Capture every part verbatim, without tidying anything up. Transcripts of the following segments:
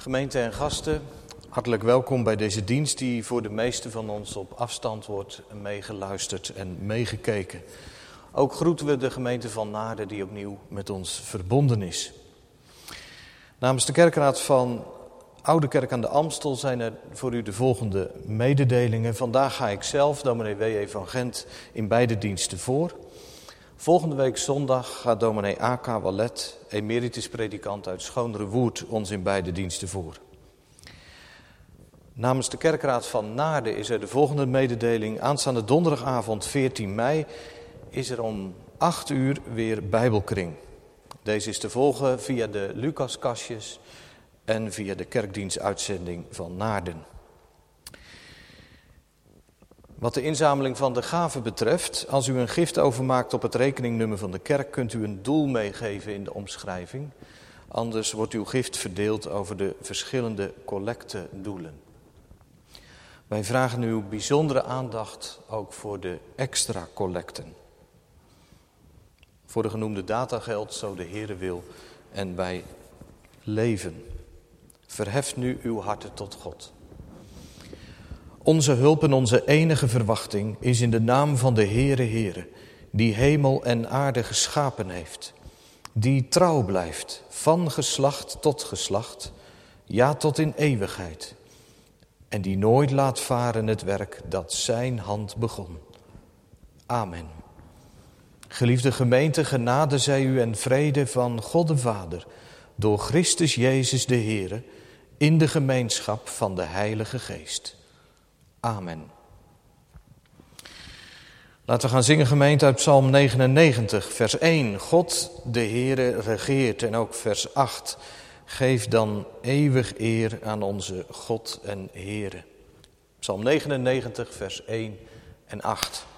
Gemeente en gasten, hartelijk welkom bij deze dienst die voor de meesten van ons op afstand wordt meegeluisterd en meegekeken. Ook groeten we de gemeente van Naarden die opnieuw met ons verbonden is. Namens de kerkraad van Oude Kerk aan de Amstel zijn er voor u de volgende mededelingen. Vandaag ga ik zelf, dominee W E van Gent, in beide diensten voor. Volgende week zondag gaat dominee A K Wallet, emeritus predikant uit Schoonrewoerd, ons in beide diensten voor. Namens de kerkraad van Naarden is er de volgende mededeling. Aanstaande donderdagavond veertien mei is er om acht uur weer Bijbelkring. Deze is te volgen via de Lucaskastjes en via de kerkdienstuitzending van Naarden. Wat de inzameling van de gaven betreft, als u een gift overmaakt op het rekeningnummer van de kerk, kunt u een doel meegeven in de omschrijving. Anders wordt uw gift verdeeld over de verschillende collectedoelen. Wij vragen uw bijzondere aandacht ook voor de extra collecten. Voor de genoemde data geldt, zo de Heere wil, en wij leven. Verheft nu uw harten tot God. Onze hulp en onze enige verwachting is in de naam van de Heere Heere, die hemel en aarde geschapen heeft, die trouw blijft, van geslacht tot geslacht, ja tot in eeuwigheid, en die nooit laat varen het werk dat zijn hand begon. Amen. Geliefde gemeente, genade zij u en vrede van God de Vader, door Christus Jezus de Heere, in de gemeenschap van de Heilige Geest. Amen. Laten we gaan zingen, gemeente, uit Psalm negenennegentig, vers één. God, de Heere, regeert. En ook vers acht. Geef dan eeuwig eer aan onze God en Heere. Psalm negenennegentig, vers één en acht.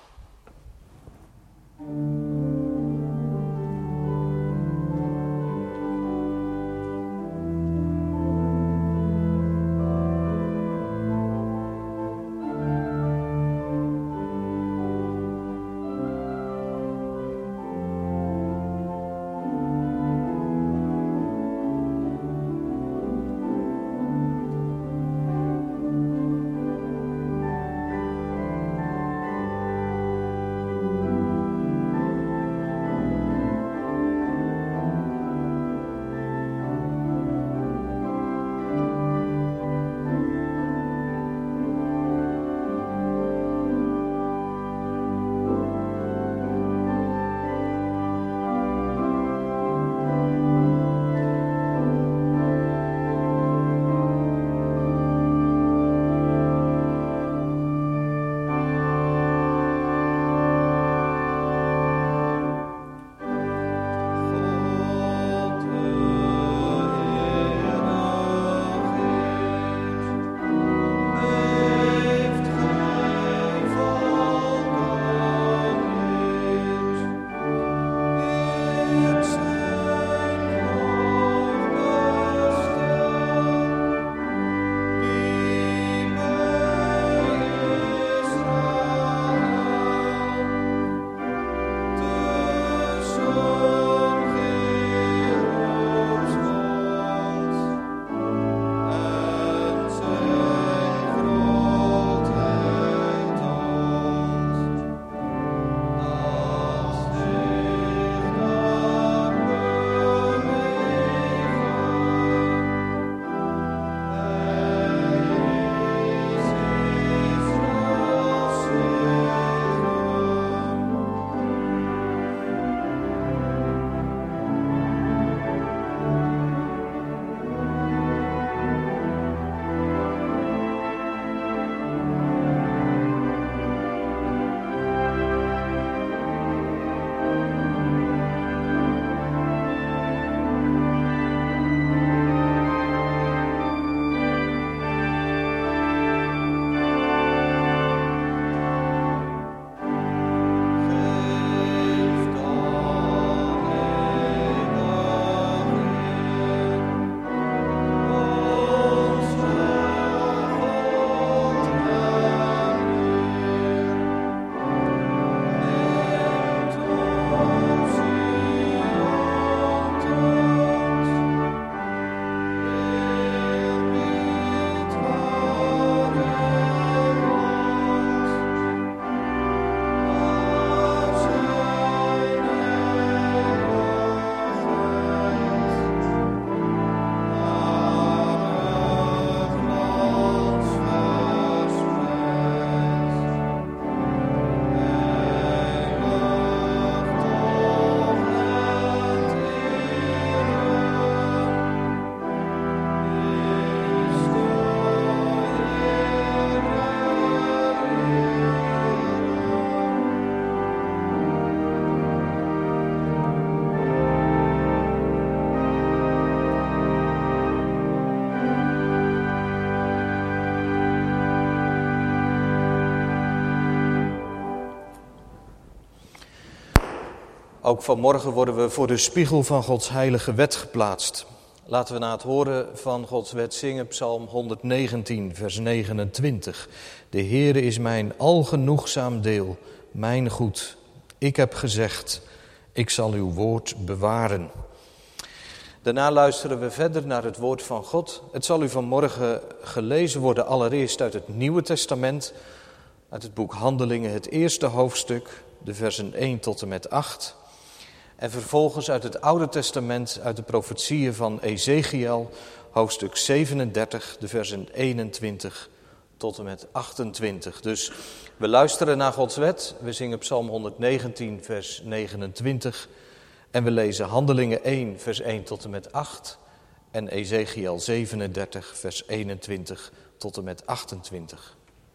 Ook vanmorgen worden we voor de spiegel van Gods heilige wet geplaatst. Laten we na het horen van Gods wet zingen Psalm honderdnegentien, vers negenentwintig. De Heere is mijn algenoegzaam deel, mijn goed. Ik heb gezegd, ik zal uw woord bewaren. Daarna luisteren we verder naar het woord van God. Het zal u vanmorgen gelezen worden allereerst uit het Nieuwe Testament, uit het boek Handelingen, het eerste hoofdstuk, de versen één tot en met acht. En vervolgens uit het Oude Testament, uit de profetieën van Ezechiel, hoofdstuk zevenendertig, de versen eenentwintig tot en met achtentwintig. Dus we luisteren naar Gods wet, we zingen Psalm honderdnegentien, vers negenentwintig. En we lezen Handelingen één, vers één tot en met acht. En Ezechiel zevenendertig, vers eenentwintig tot en met achtentwintig.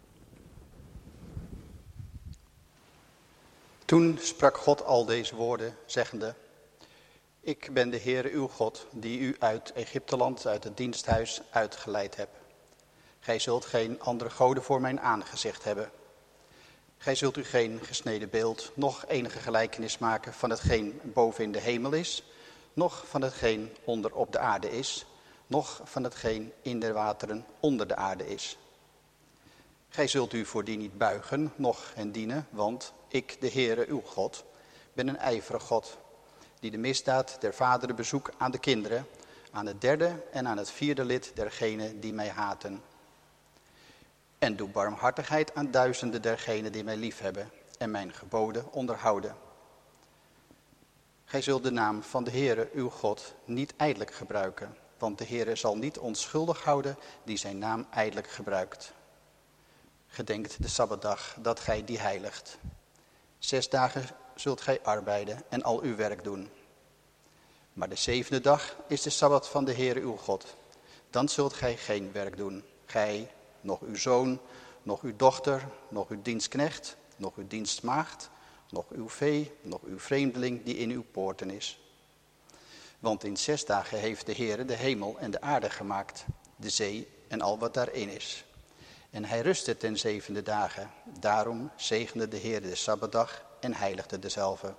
Toen sprak God al deze woorden, zeggende: Ik ben de Heere uw God, die u uit Egypteland, uit het diensthuis, uitgeleid heb. Gij zult geen andere goden voor mijn aangezicht hebben. Gij zult u geen gesneden beeld, noch enige gelijkenis maken van hetgeen boven in de hemel is, noch van hetgeen onder op de aarde is, noch van hetgeen in de wateren onder de aarde is. Gij zult u voor die niet buigen, noch hen dienen, want ik, de Heere uw God, ben een ijverig God, die de misdaad der vaderen bezoekt aan de kinderen, aan het derde en aan het vierde lid dergenen die mij haten. En doe barmhartigheid aan duizenden dergenen die mij liefhebben en mijn geboden onderhouden. Gij zult de naam van de Heere uw God niet ijdelijk gebruiken, want de Heere zal niet onschuldig houden die zijn naam ijdelijk gebruikt. Gedenkt de Sabbatdag dat gij die heiligt. Zes dagen zult gij arbeiden en al uw werk doen. Maar de zevende dag is de Sabbat van de Heere uw God. Dan zult gij geen werk doen. Gij, nog uw zoon, nog uw dochter, nog uw dienstknecht, nog uw dienstmaagd, nog uw vee, nog uw vreemdeling die in uw poorten is. Want in zes dagen heeft de Heere de hemel en de aarde gemaakt, de zee en al wat daarin is. En hij rustte ten zevende dagen. Daarom zegende de Heer de Sabbatdag en heiligde dezelve.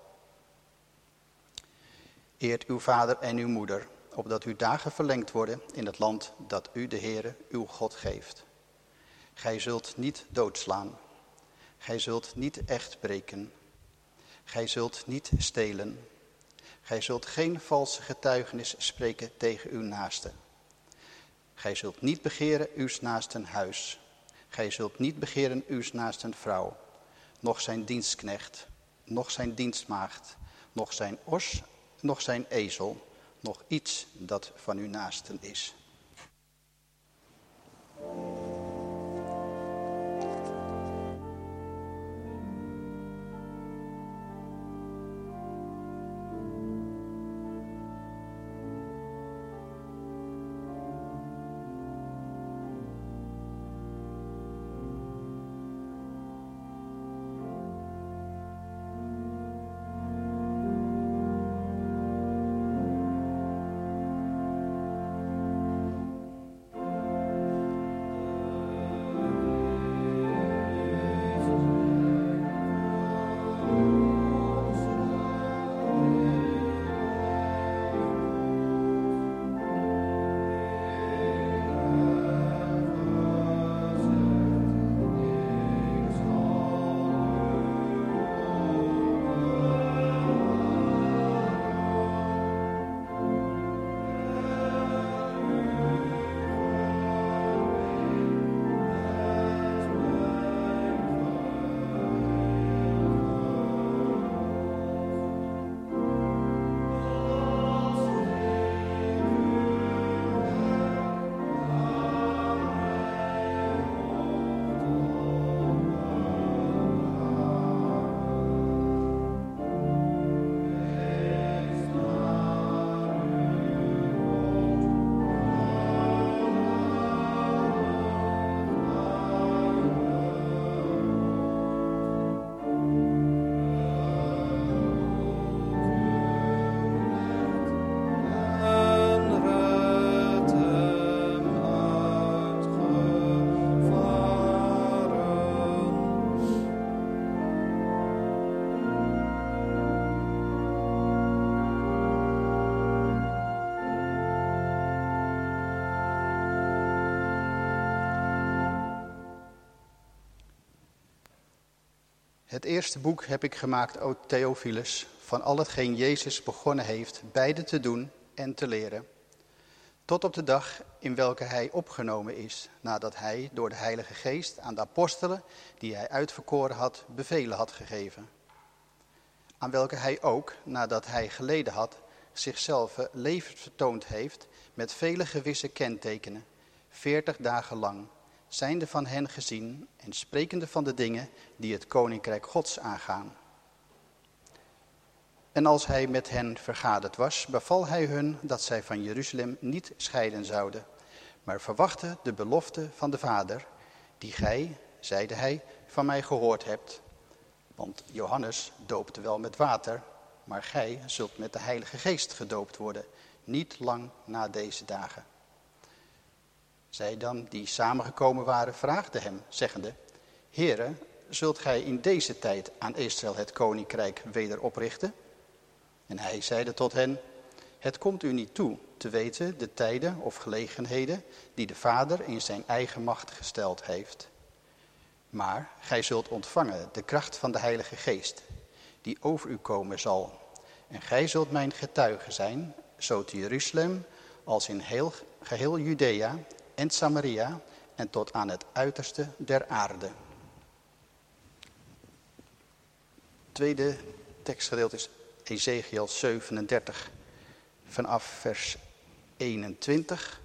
Eert uw vader en uw moeder, opdat uw dagen verlengd worden in het land dat u de Heere uw God geeft. Gij zult niet doodslaan. Gij zult niet echt breken. Gij zult niet stelen. Gij zult geen valse getuigenis spreken tegen uw naaste. Gij zult niet begeren uw naasten huis. Gij zult niet begeren uw naasten vrouw, noch zijn dienstknecht, noch zijn dienstmaagd, noch zijn os, noch zijn ezel, noch iets dat van uw naasten is. Het eerste boek heb ik gemaakt, o Theophilus, van al hetgeen Jezus begonnen heeft beide te doen en te leren, tot op de dag in welke hij opgenomen is, nadat hij door de Heilige Geest aan de apostelen, die hij uitverkoren had, bevelen had gegeven. Aan welke hij ook, nadat hij geleden had, zichzelf levend vertoond heeft met vele gewisse kentekenen, veertig dagen lang, zijnde van hen gezien en sprekende van de dingen die het koninkrijk Gods aangaan. En als hij met hen vergaderd was, beval hij hun dat zij van Jeruzalem niet scheiden zouden, maar verwachten de belofte van de Vader, die gij, zeide hij, van mij gehoord hebt. Want Johannes doopte wel met water, maar gij zult met de Heilige Geest gedoopt worden, niet lang na deze dagen. Zij dan, die samengekomen waren, vraagden hem, zeggende, Heere, zult gij in deze tijd aan Israël het koninkrijk weder oprichten? En hij zeide tot hen, het komt u niet toe te weten de tijden of gelegenheden die de Vader in zijn eigen macht gesteld heeft. Maar gij zult ontvangen de kracht van de Heilige Geest, die over u komen zal. En gij zult mijn getuige zijn, zo te Jeruzalem als in heel, geheel Judea en Samaria en tot aan het uiterste der aarde. Tweede tekstgedeelte is Ezekiel zevenendertig, vanaf vers eenentwintig.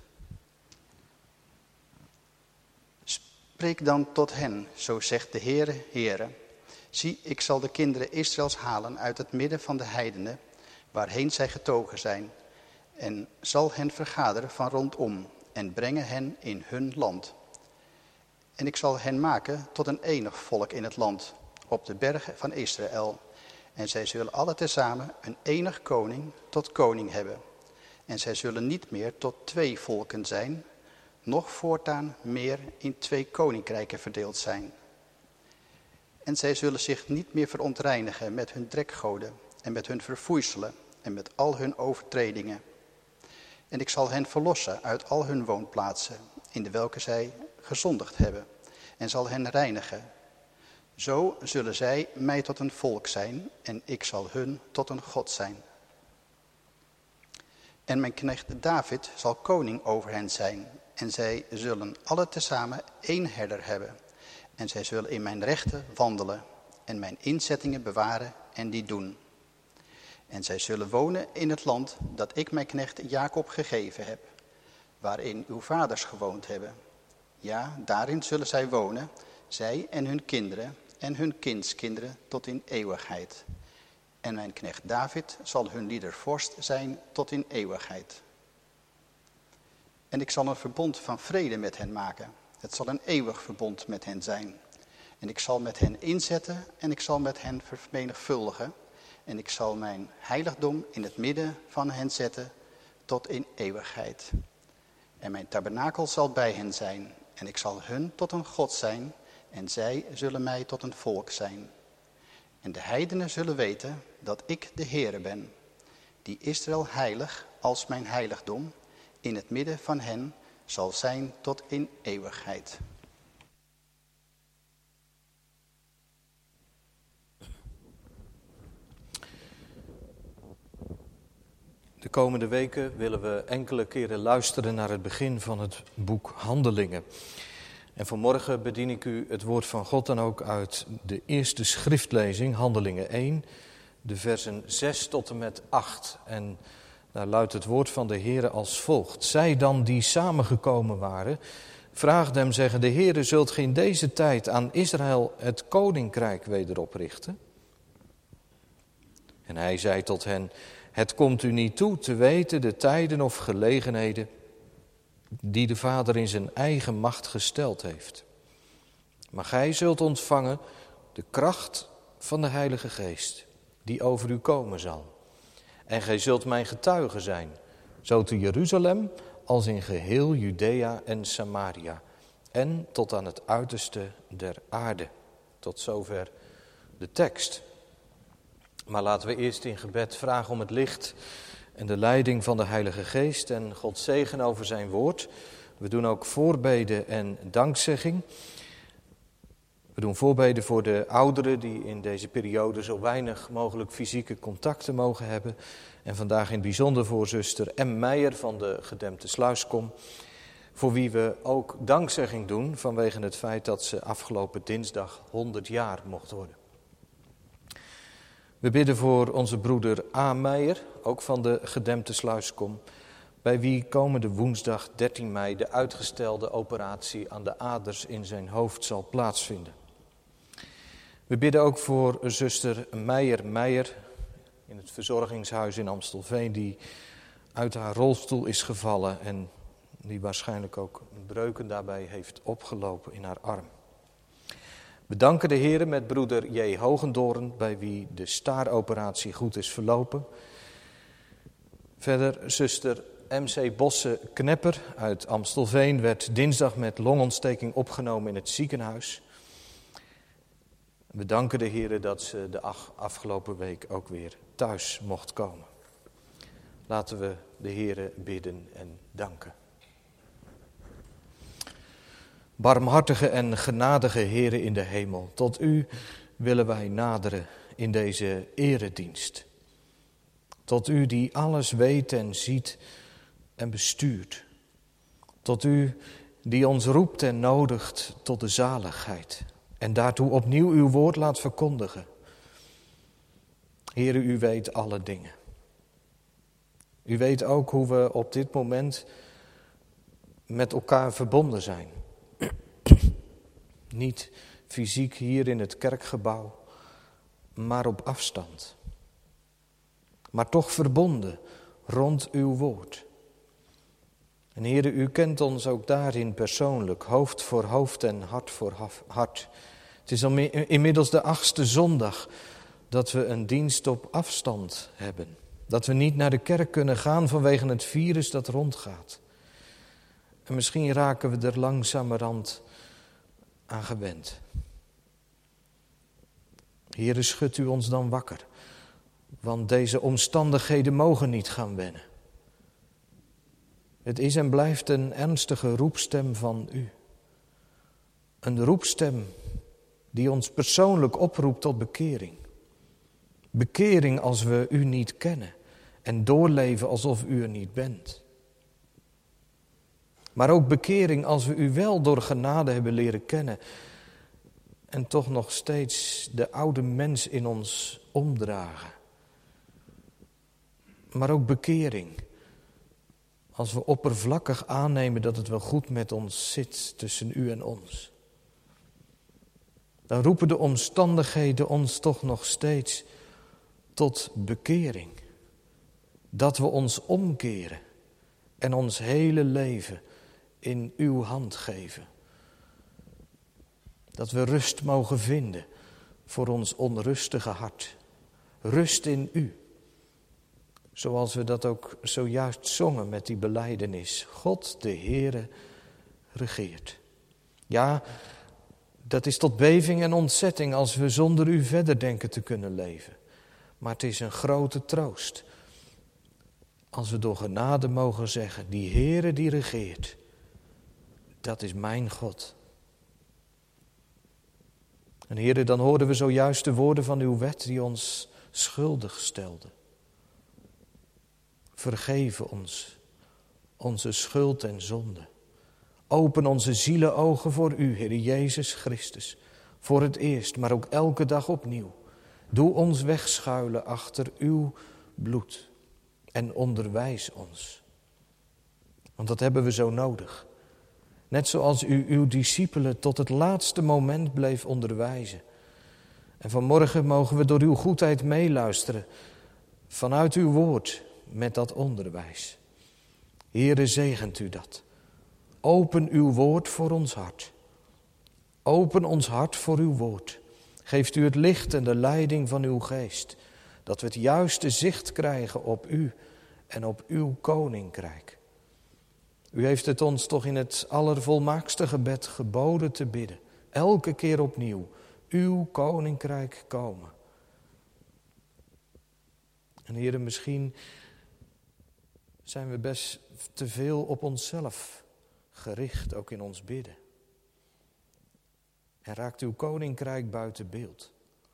Spreek dan tot hen, zo zegt de Heere, Heere. Zie, ik zal de kinderen Israëls halen uit het midden van de heidenen, waarheen zij getogen zijn, en zal hen vergaderen van rondom, en brengen hen in hun land. En ik zal hen maken tot een enig volk in het land, op de bergen van Israël. En zij zullen alle tezamen een enig koning tot koning hebben. En zij zullen niet meer tot twee volken zijn, noch voortaan meer in twee koninkrijken verdeeld zijn. En zij zullen zich niet meer verontreinigen met hun drekgoden en met hun verfoeiselen en met al hun overtredingen. En ik zal hen verlossen uit al hun woonplaatsen, in de welke zij gezondigd hebben, en zal hen reinigen. Zo zullen zij mij tot een volk zijn, en ik zal hun tot een God zijn. En mijn knecht David zal koning over hen zijn, en zij zullen alle tezamen één herder hebben. En zij zullen in mijn rechten wandelen, en mijn inzettingen bewaren en die doen. En zij zullen wonen in het land dat ik mijn knecht Jacob gegeven heb, waarin uw vaders gewoond hebben. Ja, daarin zullen zij wonen, zij en hun kinderen en hun kindskinderen tot in eeuwigheid. En mijn knecht David zal hun lieder vorst zijn tot in eeuwigheid. En ik zal een verbond van vrede met hen maken. Het zal een eeuwig verbond met hen zijn. En ik zal met hen inzetten en ik zal met hen vermenigvuldigen. En ik zal mijn heiligdom in het midden van hen zetten tot in eeuwigheid. En mijn tabernakel zal bij hen zijn. En ik zal hun tot een God zijn. En zij zullen mij tot een volk zijn. En de heidenen zullen weten dat ik de Heere ben. Die Israël heilig als mijn heiligdom in het midden van hen zal zijn tot in eeuwigheid. De komende weken willen we enkele keren luisteren naar het begin van het boek Handelingen. En vanmorgen bedien ik u het woord van God dan ook uit de eerste schriftlezing, Handelingen één, de versen zes tot en met acht. En daar luidt het woord van de Heere als volgt. Zij dan die samengekomen waren, vraagden hem zeggen, de Heere, zult ge in deze tijd aan Israël het koninkrijk weder oprichten? En hij zei tot hen, het komt u niet toe te weten de tijden of gelegenheden die de Vader in zijn eigen macht gesteld heeft. Maar gij zult ontvangen de kracht van de Heilige Geest, die over u komen zal. En gij zult mijn getuige zijn, zo te Jeruzalem als in geheel Judea en Samaria, en tot aan het uiterste der aarde. Tot zover de tekst. Maar laten we eerst in gebed vragen om het licht en de leiding van de Heilige Geest en Gods zegen over zijn woord. We doen ook voorbeden en dankzegging. We doen voorbeden voor de ouderen die in deze periode zo weinig mogelijk fysieke contacten mogen hebben. En vandaag in het bijzonder voor zuster M. Meijer van de gedempte Sluiskom. Voor wie we ook dankzegging doen vanwege het feit dat ze afgelopen dinsdag honderd jaar mocht worden. We bidden voor onze broeder A. Meijer, ook van de gedempte Sluiskom, bij wie komende woensdag dertien mei de uitgestelde operatie aan de aders in zijn hoofd zal plaatsvinden. We bidden ook voor zuster Meijer Meijer in het verzorgingshuis in Amstelveen, die uit haar rolstoel is gevallen en die waarschijnlijk ook breuken daarbij heeft opgelopen in haar arm. We danken de Heere met broeder J. Hogendoorn, bij wie de staaroperatie goed is verlopen. Verder zuster M C Bosse Knepper uit Amstelveen werd dinsdag met longontsteking opgenomen in het ziekenhuis. We danken de Heere dat ze de afgelopen week ook weer thuis mocht komen. Laten we de Heere bidden en danken. Barmhartige en genadige Heere in de hemel, tot u willen wij naderen in deze eredienst. Tot u die alles weet en ziet en bestuurt. Tot u die ons roept en nodigt tot de zaligheid. En daartoe opnieuw uw woord laat verkondigen. Heere, u weet alle dingen. U weet ook hoe we op dit moment met elkaar verbonden zijn. Niet fysiek hier in het kerkgebouw, maar op afstand. Maar toch verbonden rond uw woord. En Heere, u kent ons ook daarin persoonlijk, hoofd voor hoofd en hart voor hart. Het is al inmiddels de achtste zondag dat we een dienst op afstand hebben. Dat we niet naar de kerk kunnen gaan vanwege het virus dat rondgaat. En misschien raken we er langzamerhand aan gewend. Heere, schudt u ons dan wakker, want deze omstandigheden mogen niet gaan wennen. Het is en blijft een ernstige roepstem van u. Een roepstem die ons persoonlijk oproept tot bekering. Bekering als we u niet kennen en doorleven alsof u er niet bent. Maar ook bekering als we u wel door genade hebben leren kennen en toch nog steeds de oude mens in ons omdragen. Maar ook bekering als we oppervlakkig aannemen dat het wel goed met ons zit tussen u en ons. Dan roepen de omstandigheden ons toch nog steeds tot bekering. Dat we ons omkeren en ons hele leven in uw hand geven. Dat we rust mogen vinden voor ons onrustige hart. Rust in u. Zoals we dat ook zojuist zongen met die belijdenis. God de Heere regeert. Ja, dat is tot beving en ontzetting als we zonder u verder denken te kunnen leven. Maar het is een grote troost als we door genade mogen zeggen, die Heere die regeert, dat is mijn God. En Heere, dan hoorden we zojuist de woorden van uw wet die ons schuldig stelden. Vergeef ons onze schuld en zonde. Open onze zielenogen voor u, Heere Jezus Christus. Voor het eerst, maar ook elke dag opnieuw. Doe ons wegschuilen achter uw bloed. En onderwijs ons. Want dat hebben we zo nodig. Net zoals u uw discipelen tot het laatste moment bleef onderwijzen. En vanmorgen mogen we door uw goedheid meeluisteren. Vanuit uw woord met dat onderwijs. Heere, zegent u dat. Open uw woord voor ons hart. Open ons hart voor uw woord. Geeft u het licht en de leiding van uw geest. Dat we het juiste zicht krijgen op u en op uw koninkrijk. U heeft het ons toch in het allervolmaakste gebed geboden te bidden. Elke keer opnieuw. Uw koninkrijk komen. En Heere, misschien zijn we best te veel op onszelf gericht, ook in ons bidden. en raakt uw koninkrijk buiten beeld.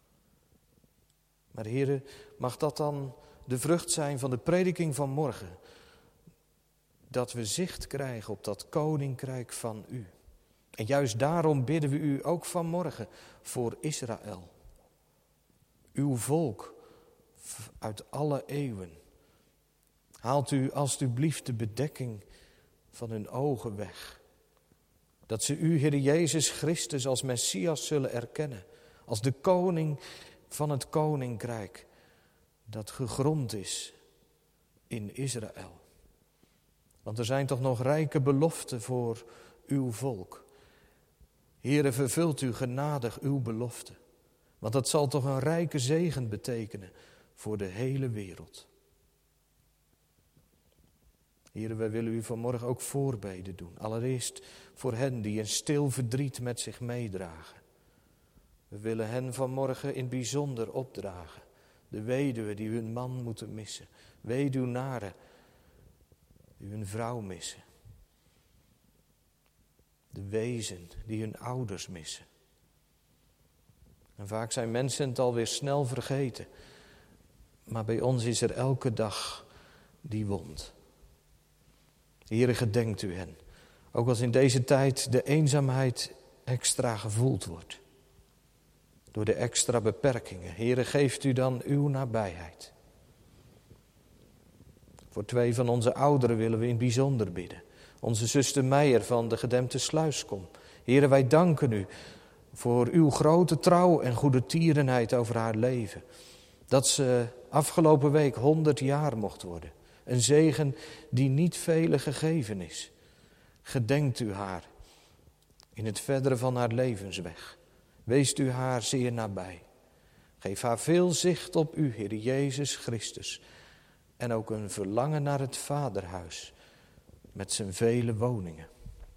Maar Heere, mag dat dan de vrucht zijn van de prediking van morgen? Dat we zicht krijgen op dat koninkrijk van u. En juist daarom bidden we u ook vanmorgen voor Israël. Uw volk uit alle eeuwen. Haalt u alstublieft de bedekking van hun ogen weg. Dat ze u, Heer Jezus Christus, als Messias zullen erkennen. Als de koning van het koninkrijk dat gegrond is in Israël. Want er zijn toch nog rijke beloften voor uw volk. Heere, vervult u genadig uw belofte. Want dat zal toch een rijke zegen betekenen voor de hele wereld. Heere, wij willen u vanmorgen ook voorbeden doen. Allereerst voor hen die een stil verdriet met zich meedragen. We willen hen vanmorgen in het bijzonder opdragen. De weduwen die hun man moeten missen. Weduwnaren die hun vrouw missen. De wezen die hun ouders missen. En vaak zijn mensen het alweer snel vergeten. Maar bij ons is er elke dag die wond. Heere, gedenkt u hen. Ook als in deze tijd de eenzaamheid extra gevoeld wordt. Door de extra beperkingen. Heere, geeft u dan uw nabijheid. Voor twee van onze ouderen willen we in het bijzonder bidden. Onze zuster Meijer van de gedempte Sluiskom. Heere, wij danken u voor uw grote trouw en goede tierenheid over haar leven. Dat ze afgelopen week honderd jaar mocht worden. Een zegen die niet velen gegeven is. Gedenkt u haar in het verdere van haar levensweg. Weest u haar zeer nabij. Geef haar veel zicht op u, Heer Jezus Christus. En ook een verlangen naar het vaderhuis met zijn vele woningen.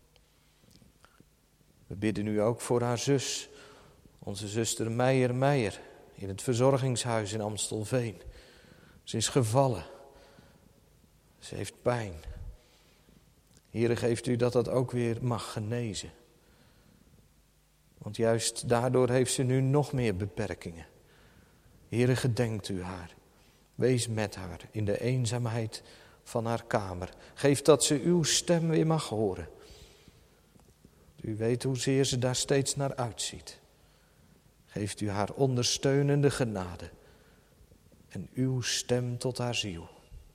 We bidden u ook voor haar zus, onze zuster Meijer Meijer, in het verzorgingshuis in Amstelveen. Ze is gevallen. Ze heeft pijn. Heere, geeft u dat dat ook weer mag genezen. Want juist daardoor heeft ze nu nog meer beperkingen. Heere, gedenkt u haar. Wees met haar in de eenzaamheid van haar kamer. Geef dat ze uw stem weer mag horen. U weet hoezeer ze daar steeds naar uitziet. Geeft u haar ondersteunende genade. En uw stem tot haar ziel.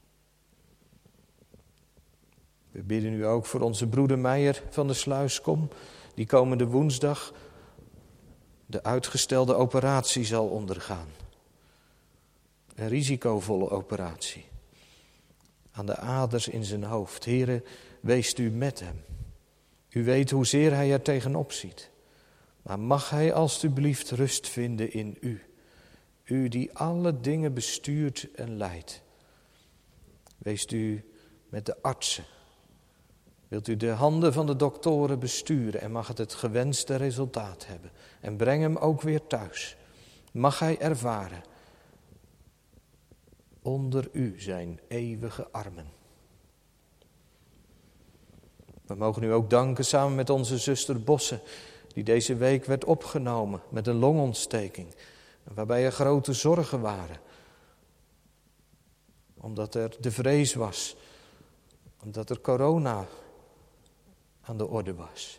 We bidden u ook voor onze broeder Meijer van de Sluiskom. Die komende woensdag de uitgestelde operatie zal ondergaan. Een risicovolle operatie. Aan de aders in zijn hoofd. Heere, weest u met hem. U weet hoezeer hij er tegenop ziet. Maar mag hij alstublieft rust vinden in u. U die alle dingen bestuurt en leidt. Weest u met de artsen. Wilt u de handen van de doktoren besturen en mag het het gewenste resultaat hebben. En breng hem ook weer thuis. Mag hij ervaren. Onder u zijn eeuwige armen. We mogen u ook danken samen met onze zuster Bosse, die deze week werd opgenomen met een longontsteking. Waarbij er grote zorgen waren. Omdat er de vrees was. Omdat er corona aan de orde was.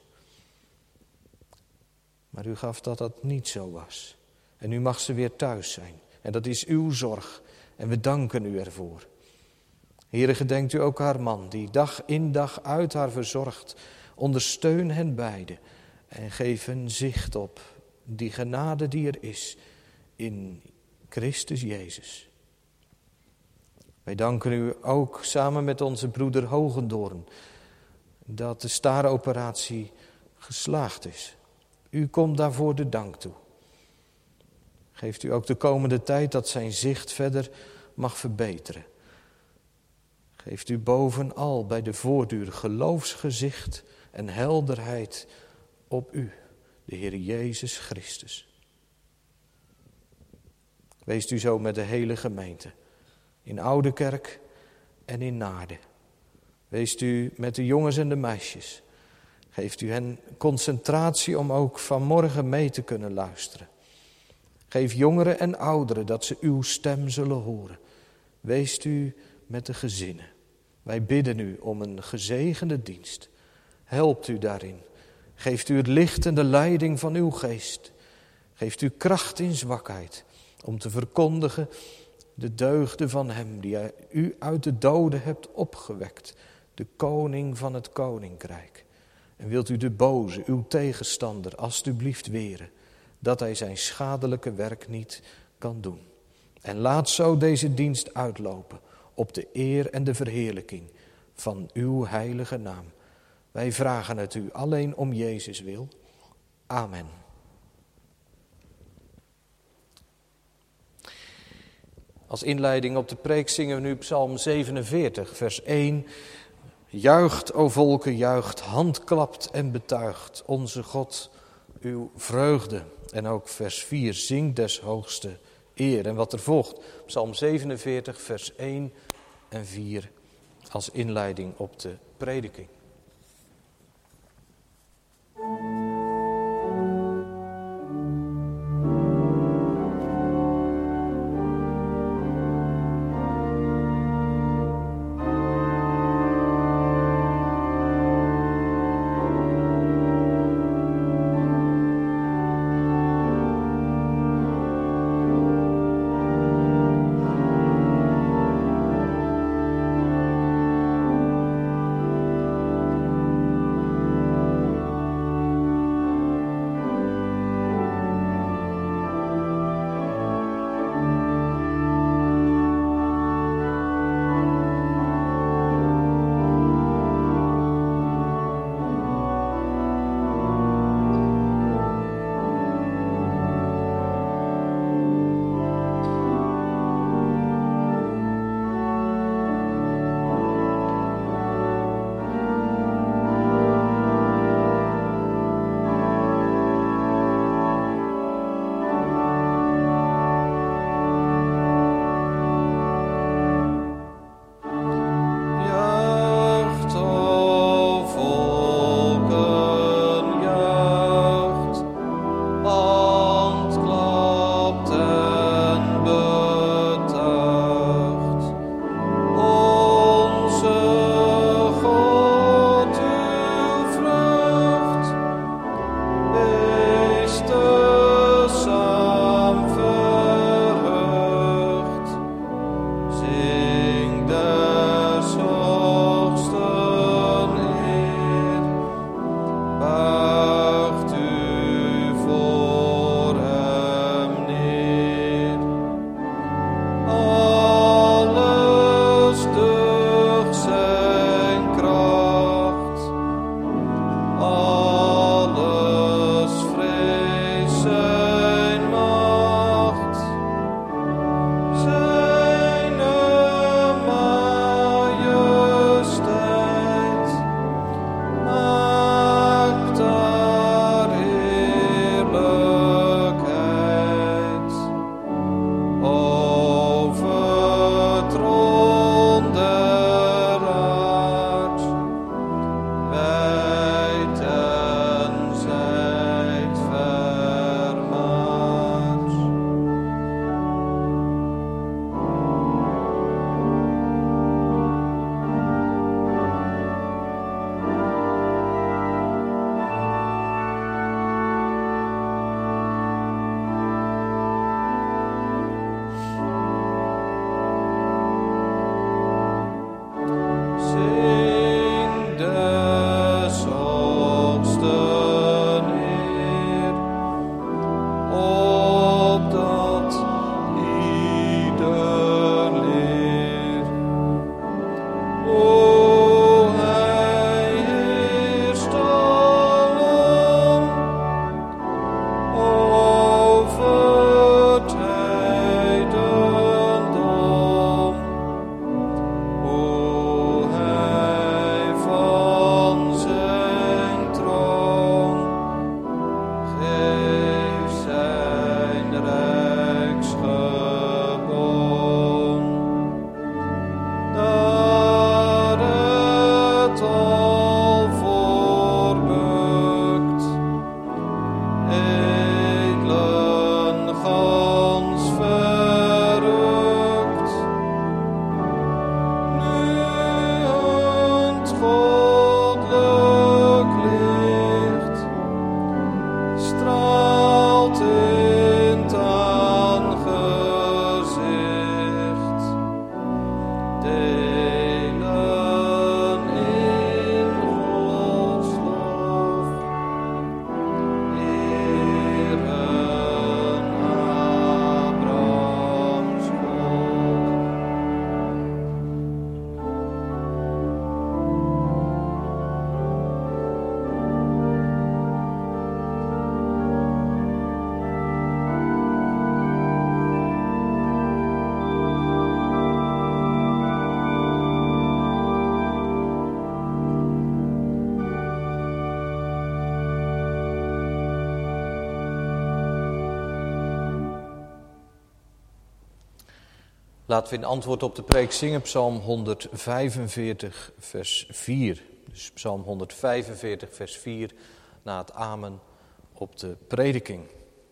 Maar u gaf dat dat niet zo was. En nu mag ze weer thuis zijn. En dat is uw zorg. En we danken u ervoor. Heere, gedenkt u ook haar man, die dag in dag uit haar verzorgt. Ondersteun hen beiden. En geef hen zicht op die genade die er is in Christus Jezus. Wij danken u ook samen met onze broeder Hogendoorn dat de staaroperatie geslaagd is. U komt daarvoor de dank toe. Geeft u ook de komende tijd dat zijn zicht verder mag verbeteren. Geeft u bovenal bij de voortduur geloofsgezicht en helderheid op u, de Heer Jezus Christus. Weest u zo met de hele gemeente, in Oudekerk en in Naarden. Weest u met de jongens en de meisjes. Geeft u hen concentratie om ook vanmorgen mee te kunnen luisteren. Geef jongeren en ouderen dat ze uw stem zullen horen. Weest u met de gezinnen. Wij bidden u om een gezegende dienst. Helpt u daarin. Geeft u het licht en de leiding van uw geest. Geeft u kracht in zwakheid om te verkondigen de deugden van hem die u uit de doden hebt opgewekt. De koning van het koninkrijk. En wilt u de boze, uw tegenstander, alstublieft weren, dat hij zijn schadelijke werk niet kan doen. En laat zo deze dienst uitlopen op de eer en de verheerlijking van uw heilige naam. Wij vragen het u alleen om Jezus wil. Amen. Als inleiding op de preek zingen we nu Psalm zevenenveertig, vers één. Juicht, o volken, juicht, handklapt en betuigt onze God uw vreugde. En ook vers vier, zing des hoogste eer. En wat er volgt, Psalm zevenenveertig, vers één en vier, als inleiding op de prediking. Laten we in antwoord op de preek zingen Psalm honderdvijfenveertig vers vier. Dus Psalm honderdvijfenveertig vers vier na het amen op de prediking.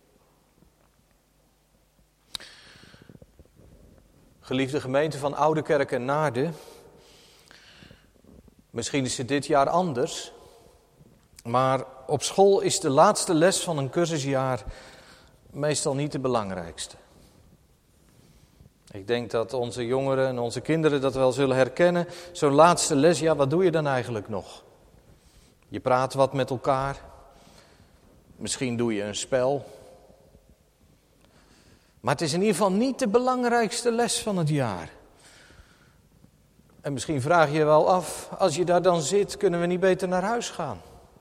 Geliefde gemeente van Oudekerk en Naarden, misschien is het dit jaar anders, maar op school is de laatste les van een cursusjaar meestal niet de belangrijkste. Ik denk dat onze jongeren en onze kinderen dat wel zullen herkennen. Zo'n laatste les, ja, wat doe je dan eigenlijk nog? Je praat wat met elkaar. Misschien doe je een spel. Maar het is in ieder geval niet de belangrijkste les van het jaar. En misschien vraag je je wel af, als je daar dan zit, kunnen we niet beter naar huis gaan?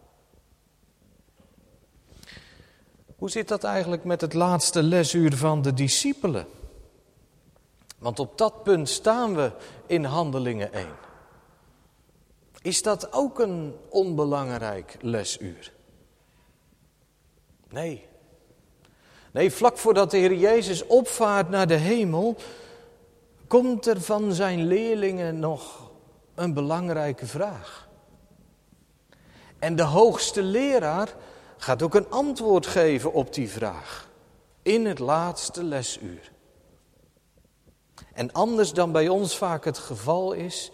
Hoe zit dat eigenlijk met het laatste lesuur van de discipelen? Want op dat punt staan we in Handelingen één. Is dat ook een onbelangrijk lesuur? Nee. Nee, vlak voordat de Heer Jezus opvaart naar de hemel, komt er van zijn leerlingen nog een belangrijke vraag. En de hoogste leraar gaat ook een antwoord geven op die vraag. In het laatste lesuur. En anders dan bij ons vaak het geval is,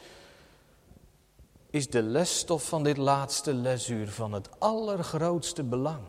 is de lesstof van dit laatste lesuur van het allergrootste belang.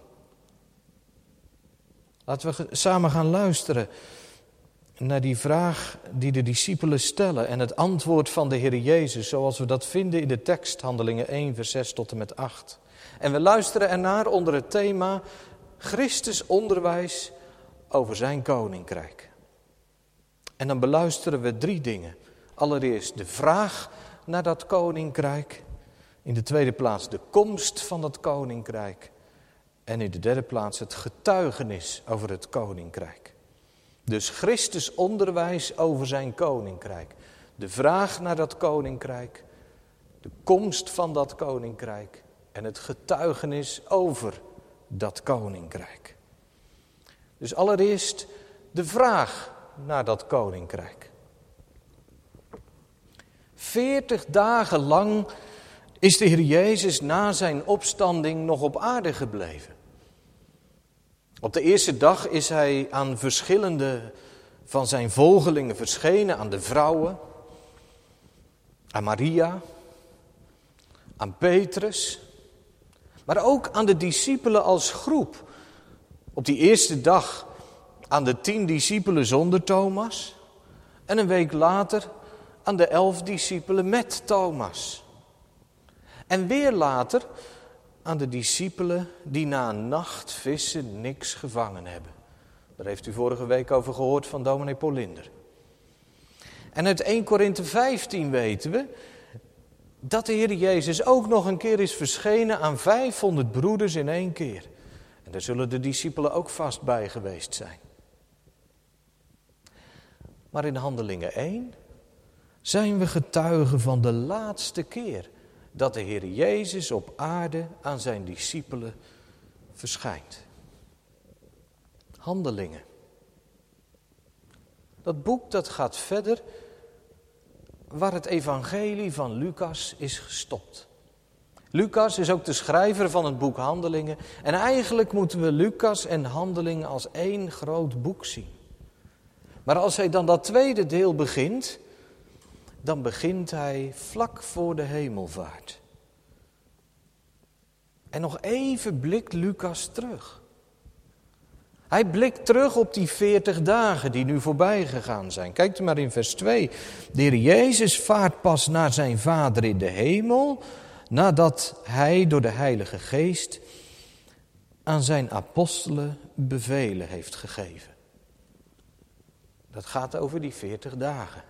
Laten we samen gaan luisteren naar die vraag die de discipelen stellen en het antwoord van de Heer Jezus, zoals we dat vinden in de tekst, Handelingen één, vers zes tot en met acht. En we luisteren ernaar onder het thema Christus onderwijs over zijn koninkrijk. En dan beluisteren we drie dingen. Allereerst de vraag naar dat koninkrijk. In de tweede plaats de komst van dat koninkrijk. En in de derde plaats het getuigenis over het koninkrijk. Dus Christus onderwijs over zijn koninkrijk. De vraag naar dat koninkrijk. De komst van dat koninkrijk. En het getuigenis over dat koninkrijk. Dus allereerst de vraag naar dat koninkrijk. Veertig dagen lang is de Heer Jezus na zijn opstanding nog op aarde gebleven. Op de eerste dag is hij aan verschillende van zijn volgelingen verschenen, aan de vrouwen, aan Maria, aan Petrus, maar ook aan de discipelen als groep. Op die eerste dag aan de tien discipelen zonder Thomas en een week later aan de elf discipelen met Thomas. En weer later aan de discipelen die na een nacht vissen niks gevangen hebben. Daar heeft u vorige week over gehoord van dominee Polinder. En uit eerste Korinthe vijftien weten we dat de Heer Jezus ook nog een keer is verschenen aan vijfhonderd broeders in één keer. En daar zullen de discipelen ook vast bij geweest zijn. Maar in Handelingen één zijn we getuigen van de laatste keer dat de Heer Jezus op aarde aan zijn discipelen verschijnt. Handelingen. Dat boek dat gaat verder waar het evangelie van Lucas is gestopt. Lucas is ook de schrijver van het boek Handelingen. En eigenlijk moeten we Lucas en Handelingen als één groot boek zien. Maar als hij dan dat tweede deel begint, dan begint hij vlak voor de hemelvaart. En nog even blikt Lucas terug. Hij blikt terug op die veertig dagen die nu voorbij gegaan zijn. Kijkt u maar in vers twee. De Heer Jezus vaart pas naar zijn Vader in de hemel, nadat hij door de Heilige Geest aan zijn apostelen bevelen heeft gegeven. Dat gaat over die veertig dagen.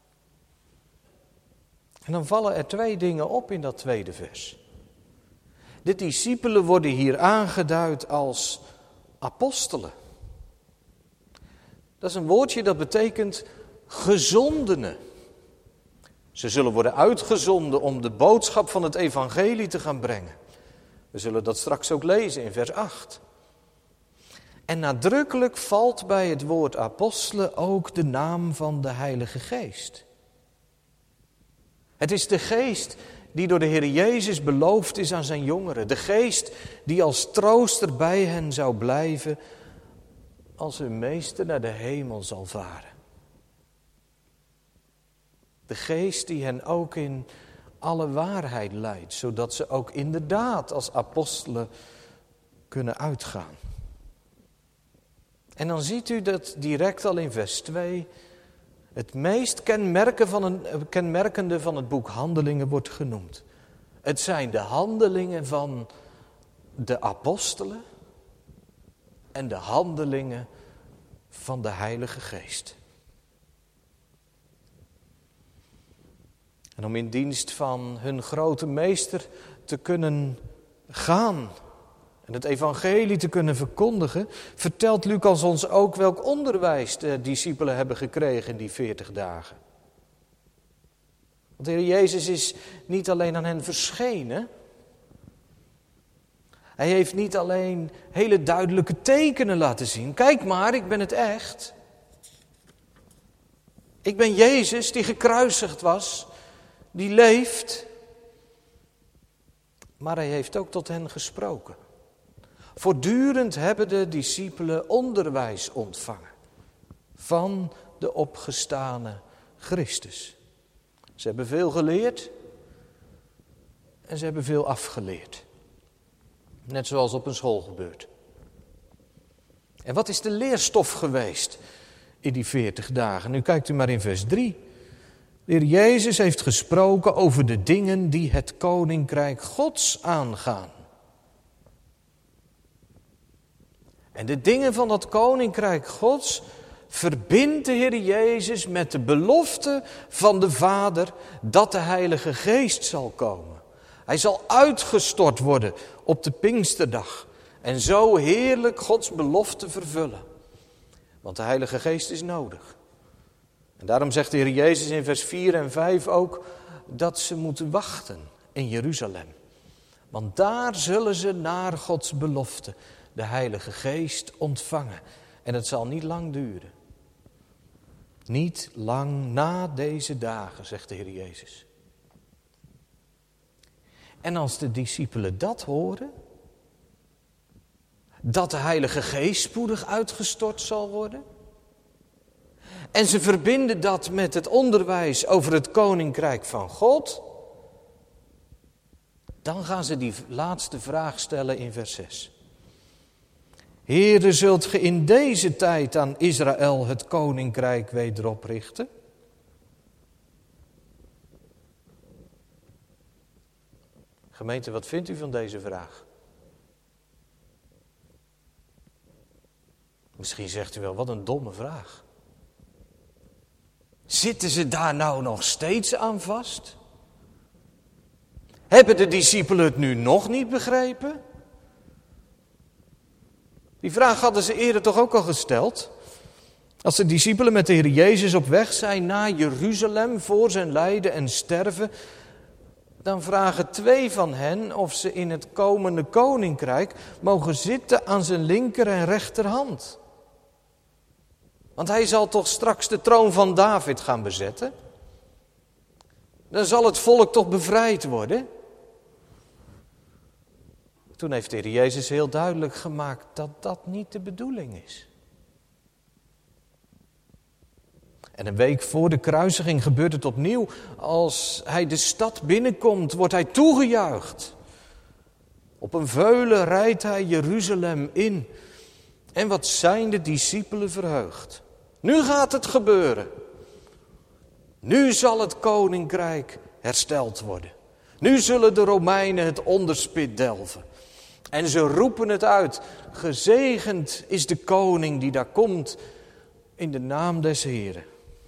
En dan vallen er twee dingen op in dat tweede vers. De discipelen worden hier aangeduid als apostelen. Dat is een woordje dat betekent gezondenen. Ze zullen worden uitgezonden om de boodschap van het evangelie te gaan brengen. We zullen dat straks ook lezen in vers acht. En nadrukkelijk valt bij het woord apostelen ook de naam van de Heilige Geest. Het is de Geest die door de Heer Jezus beloofd is aan zijn jongeren. De Geest die als trooster bij hen zou blijven als hun meester naar de hemel zal varen. De Geest die hen ook in alle waarheid leidt, zodat ze ook inderdaad als apostelen kunnen uitgaan. En dan ziet u dat direct al in vers twee het meest kenmerken van een, kenmerkende van het boek Handelingen wordt genoemd. Het zijn de handelingen van de apostelen en de handelingen van de Heilige Geest. En om in dienst van hun grote meester te kunnen gaan en het evangelie te kunnen verkondigen, vertelt Lucas ons ook welk onderwijs de discipelen hebben gekregen in die veertig dagen. Want de Heer Jezus is niet alleen aan hen verschenen. Hij heeft niet alleen hele duidelijke tekenen laten zien. Kijk maar, ik ben het echt. Ik ben Jezus die gekruisigd was, die leeft. Maar hij heeft ook tot hen gesproken. Voortdurend hebben de discipelen onderwijs ontvangen van de opgestane Christus. Ze hebben veel geleerd en ze hebben veel afgeleerd. Net zoals op een school gebeurt. En wat is de leerstof geweest in die veertig dagen? Nu kijkt u maar in vers drie. De Heer Jezus heeft gesproken over de dingen die het koninkrijk Gods aangaan. En de dingen van dat koninkrijk Gods verbindt de Heer Jezus met de belofte van de Vader dat de Heilige Geest zal komen. Hij zal uitgestort worden op de Pinksterdag en zo heerlijk Gods belofte vervullen. Want de Heilige Geest is nodig. En daarom zegt de Heer Jezus in vers vier en vijf ook dat ze moeten wachten in Jeruzalem. Want daar zullen ze naar Gods belofte de Heilige Geest ontvangen. En het zal niet lang duren. Niet lang na deze dagen, zegt de Heer Jezus. En als de discipelen dat horen, dat de Heilige Geest spoedig uitgestort zal worden, en ze verbinden dat met het onderwijs over het Koninkrijk van God, dan gaan ze die laatste vraag stellen in vers zes. Heere, zult ge in deze tijd aan Israël het Koninkrijk wederop richten? Gemeente, wat vindt u van deze vraag? Misschien zegt u wel, wat een domme vraag. Zitten ze daar nou nog steeds aan vast? Hebben de discipelen het nu nog niet begrepen? Die vraag hadden ze eerder toch ook al gesteld. Als de discipelen met de Heer Jezus op weg zijn naar Jeruzalem voor zijn lijden en sterven, dan vragen twee van hen of ze in het komende koninkrijk mogen zitten aan zijn linker en rechterhand. Want hij zal toch straks de troon van David gaan bezetten? Dan zal het volk toch bevrijd worden? Toen heeft de Heer Jezus heel duidelijk gemaakt dat dat niet de bedoeling is. En een week voor de kruisiging gebeurt het opnieuw. Als hij de stad binnenkomt, wordt hij toegejuicht. Op een veulen rijdt hij Jeruzalem in. En wat zijn de discipelen verheugd. Nu gaat het gebeuren. Nu zal het koninkrijk hersteld worden. Nu zullen de Romeinen het onderspit delven. En ze roepen het uit. Gezegend is de koning die daar komt in de naam des Heren.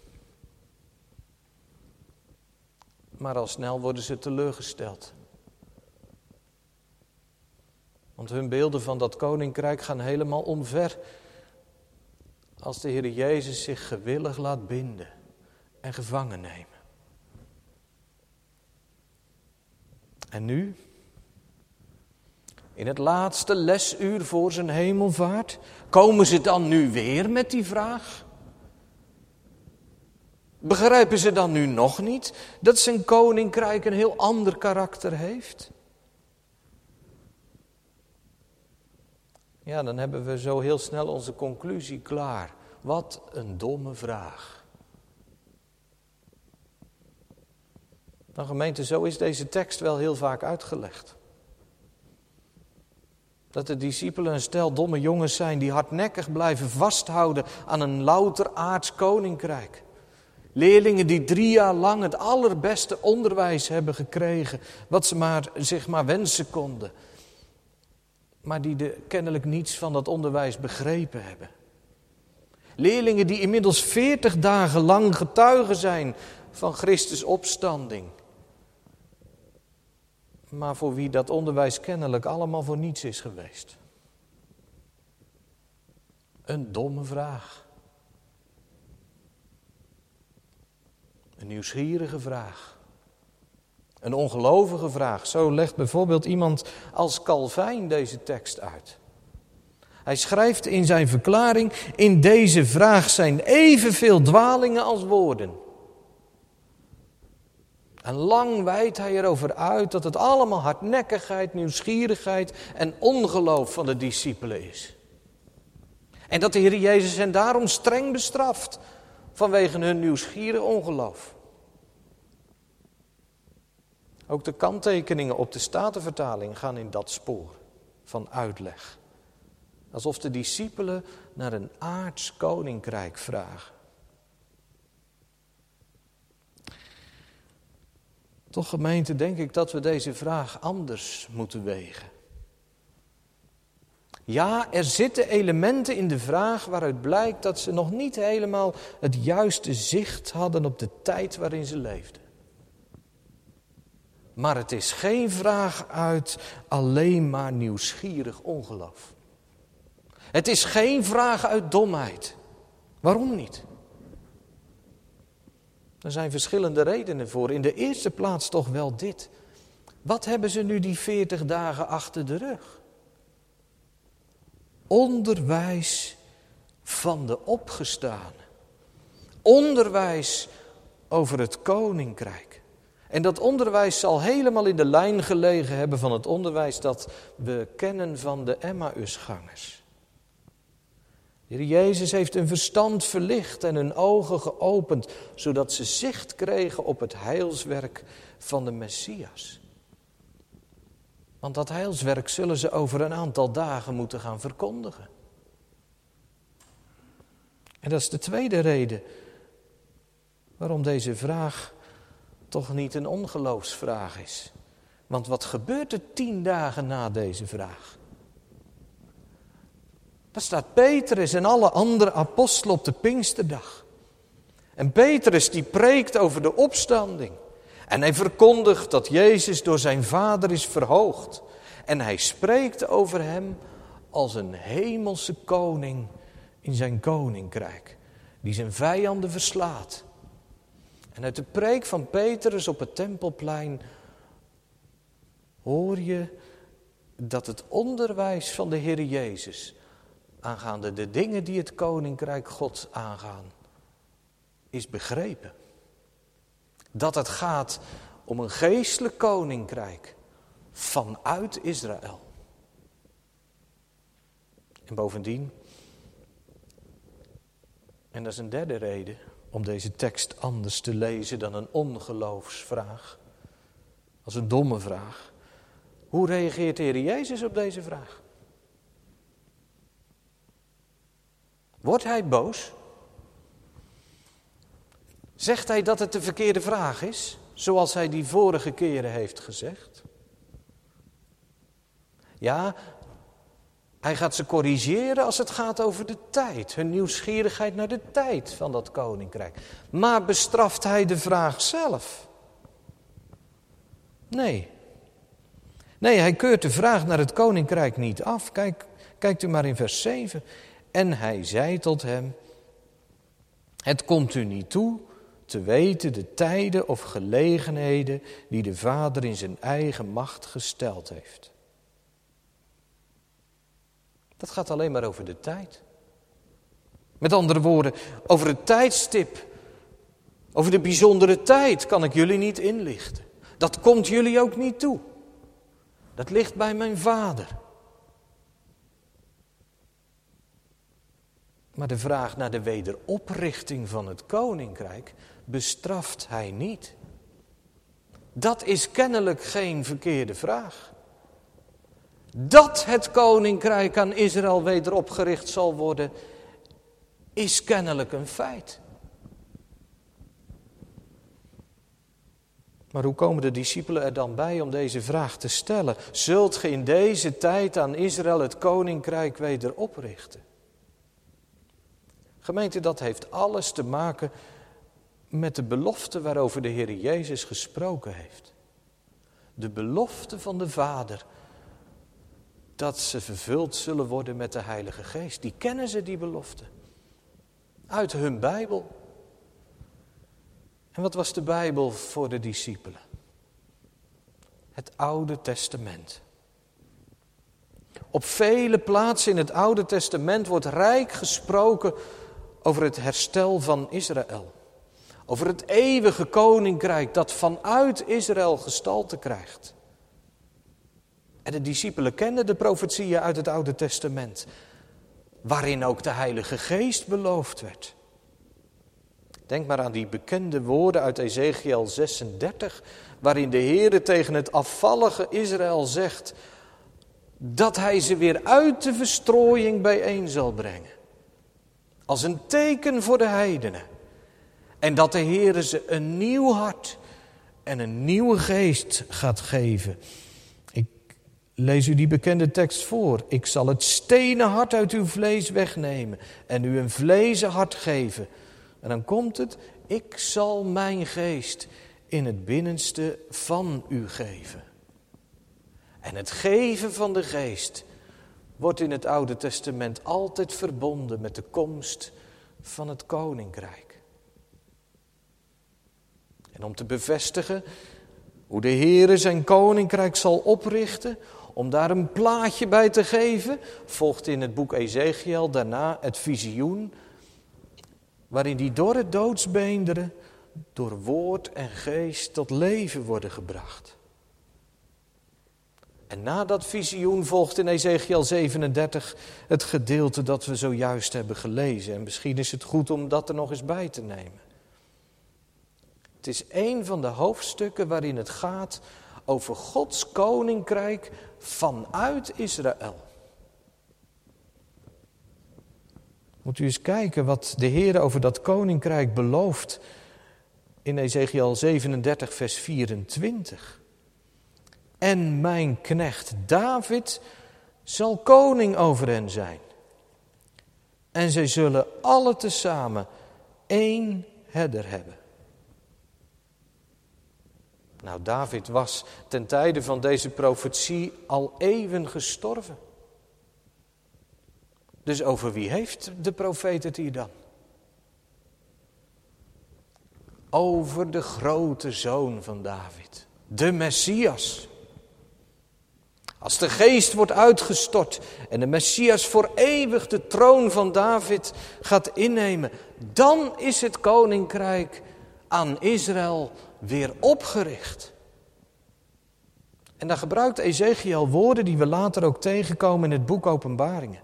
Maar al snel worden ze teleurgesteld. Want hun beelden van dat koninkrijk gaan helemaal omver. Als de Heer Jezus zich gewillig laat binden en gevangen nemen. En nu? in het laatste lesuur voor zijn hemelvaart? Komen ze dan nu weer met die vraag? Begrijpen ze dan nu nog niet dat zijn koninkrijk een heel ander karakter heeft? Ja, dan hebben we zo heel snel onze conclusie klaar. Wat een domme vraag. Nou gemeente, zo is deze tekst wel heel vaak uitgelegd. Dat de discipelen een stel domme jongens zijn die hardnekkig blijven vasthouden aan een louter aards koninkrijk. Leerlingen die drie jaar lang het allerbeste onderwijs hebben gekregen, wat ze maar, zich maar wensen konden. Maar die de, kennelijk niets van dat onderwijs begrepen hebben. Leerlingen die inmiddels veertig dagen lang getuigen zijn van Christus' opstanding. Maar voor wie dat onderwijs kennelijk allemaal voor niets is geweest. Een domme vraag. Een nieuwsgierige vraag. Een ongelovige vraag. Zo legt bijvoorbeeld iemand als Calvijn deze tekst uit. Hij schrijft in zijn verklaring: in deze vraag zijn evenveel dwalingen als woorden. En lang wijdt hij erover uit dat het allemaal hardnekkigheid, nieuwsgierigheid en ongeloof van de discipelen is. En dat de Heer Jezus hen daarom streng bestraft vanwege hun nieuwsgierig ongeloof. Ook de kanttekeningen op de Statenvertaling gaan in dat spoor van uitleg. Alsof de discipelen naar een aards koninkrijk vragen. Toch gemeente, denk ik dat we deze vraag anders moeten wegen. Ja, er zitten elementen in de vraag waaruit blijkt dat ze nog niet helemaal het juiste zicht hadden op de tijd waarin ze leefden. Maar het is geen vraag uit alleen maar nieuwsgierig ongeloof. Het is geen vraag uit domheid. Waarom niet? Er zijn verschillende redenen voor. In de eerste plaats toch wel dit. Wat hebben ze nu die veertig dagen achter de rug? Onderwijs van de opgestane. Onderwijs over het koninkrijk. En dat onderwijs zal helemaal in de lijn gelegen hebben van het onderwijs dat we kennen van de Emmausgangers. De Heer Jezus heeft hun verstand verlicht en hun ogen geopend, zodat ze zicht kregen op het heilswerk van de Messias. Want dat heilswerk zullen ze over een aantal dagen moeten gaan verkondigen. En dat is de tweede reden waarom deze vraag toch niet een ongeloofsvraag is. Want wat gebeurt er tien dagen na deze vraag? Daar staat Petrus en alle andere apostelen op de Pinksterdag. En Petrus die preekt over de opstanding. En hij verkondigt dat Jezus door zijn Vader is verhoogd. En hij spreekt over hem als een hemelse koning in zijn koninkrijk. Die zijn vijanden verslaat. En uit de preek van Petrus op het Tempelplein hoor je dat het onderwijs van de Heer Jezus aangaande de dingen die het koninkrijk God aangaan, is begrepen. Dat het gaat om een geestelijk koninkrijk vanuit Israël. En bovendien, en dat is een derde reden om deze tekst anders te lezen dan een ongeloofsvraag, als een domme vraag. Hoe reageert de Heer Jezus op deze vraag? Wordt hij boos? Zegt hij dat het de verkeerde vraag is, zoals hij die vorige keren heeft gezegd? Ja, hij gaat ze corrigeren als het gaat over de tijd, hun nieuwsgierigheid naar de tijd van dat koninkrijk. Maar bestraft hij de vraag zelf? Nee. Nee, hij keurt de vraag naar het koninkrijk niet af. Kijk, kijkt u maar in vers zeven. En hij zei tot hem: het komt u niet toe te weten de tijden of gelegenheden die de Vader in zijn eigen macht gesteld heeft. Dat gaat alleen maar over de tijd. Met andere woorden, over het tijdstip, over de bijzondere tijd kan ik jullie niet inlichten. Dat komt jullie ook niet toe. Dat ligt bij mijn Vader. Maar de vraag naar de wederoprichting van het koninkrijk bestraft hij niet. Dat is kennelijk geen verkeerde vraag. Dat het koninkrijk aan Israël wederopgericht zal worden, is kennelijk een feit. Maar hoe komen de discipelen er dan bij om deze vraag te stellen? Zult ge in deze tijd aan Israël het koninkrijk weder oprichten? Gemeente, dat heeft alles te maken met de belofte waarover de Heer Jezus gesproken heeft. De belofte van de Vader dat ze vervuld zullen worden met de Heilige Geest. Die kennen ze, die belofte. Uit hun Bijbel. En wat was de Bijbel voor de discipelen? Het Oude Testament. Op vele plaatsen in het Oude Testament wordt rijk gesproken over het herstel van Israël. Over het eeuwige koninkrijk dat vanuit Israël gestalte krijgt. En de discipelen kenden de profetieën uit het Oude Testament, waarin ook de Heilige Geest beloofd werd. Denk maar aan die bekende woorden uit Ezechiël zesendertig, waarin de Heere tegen het afvallige Israël zegt dat hij ze weer uit de verstrooiing bijeen zal brengen. Als een teken voor de heidenen. En dat de Heere ze een nieuw hart en een nieuwe geest gaat geven. Ik lees u die bekende tekst voor. Ik zal het stenen hart uit uw vlees wegnemen en u een vlezen hart geven. En dan komt het, ik zal mijn geest in het binnenste van u geven. En het geven van de geest wordt in het Oude Testament altijd verbonden met de komst van het koninkrijk. En om te bevestigen hoe de Heere zijn koninkrijk zal oprichten, om daar een plaatje bij te geven, volgt in het boek Ezechiël daarna het visioen, waarin die dorre doodsbeenderen door woord en geest tot leven worden gebracht. En na dat visioen volgt in Ezechiël zevenendertig het gedeelte dat we zojuist hebben gelezen. En misschien is het goed om dat er nog eens bij te nemen. Het is een van de hoofdstukken waarin het gaat over Gods koninkrijk vanuit Israël. Moet u eens kijken wat de Heer over dat koninkrijk belooft in Ezechiël zevenendertig vers vierentwintig. En mijn knecht David zal koning over hen zijn. En zij zullen alle tezamen één herder hebben. Nou, David was ten tijde van deze profetie al eeuwen gestorven. Dus over wie heeft de profeet het hier dan? Over de grote zoon van David, de Messias. Als de geest wordt uitgestort en de Messias voor eeuwig de troon van David gaat innemen, dan is het koninkrijk aan Israël weer opgericht. En daar gebruikt Ezechiël woorden die we later ook tegenkomen in het boek Openbaringen.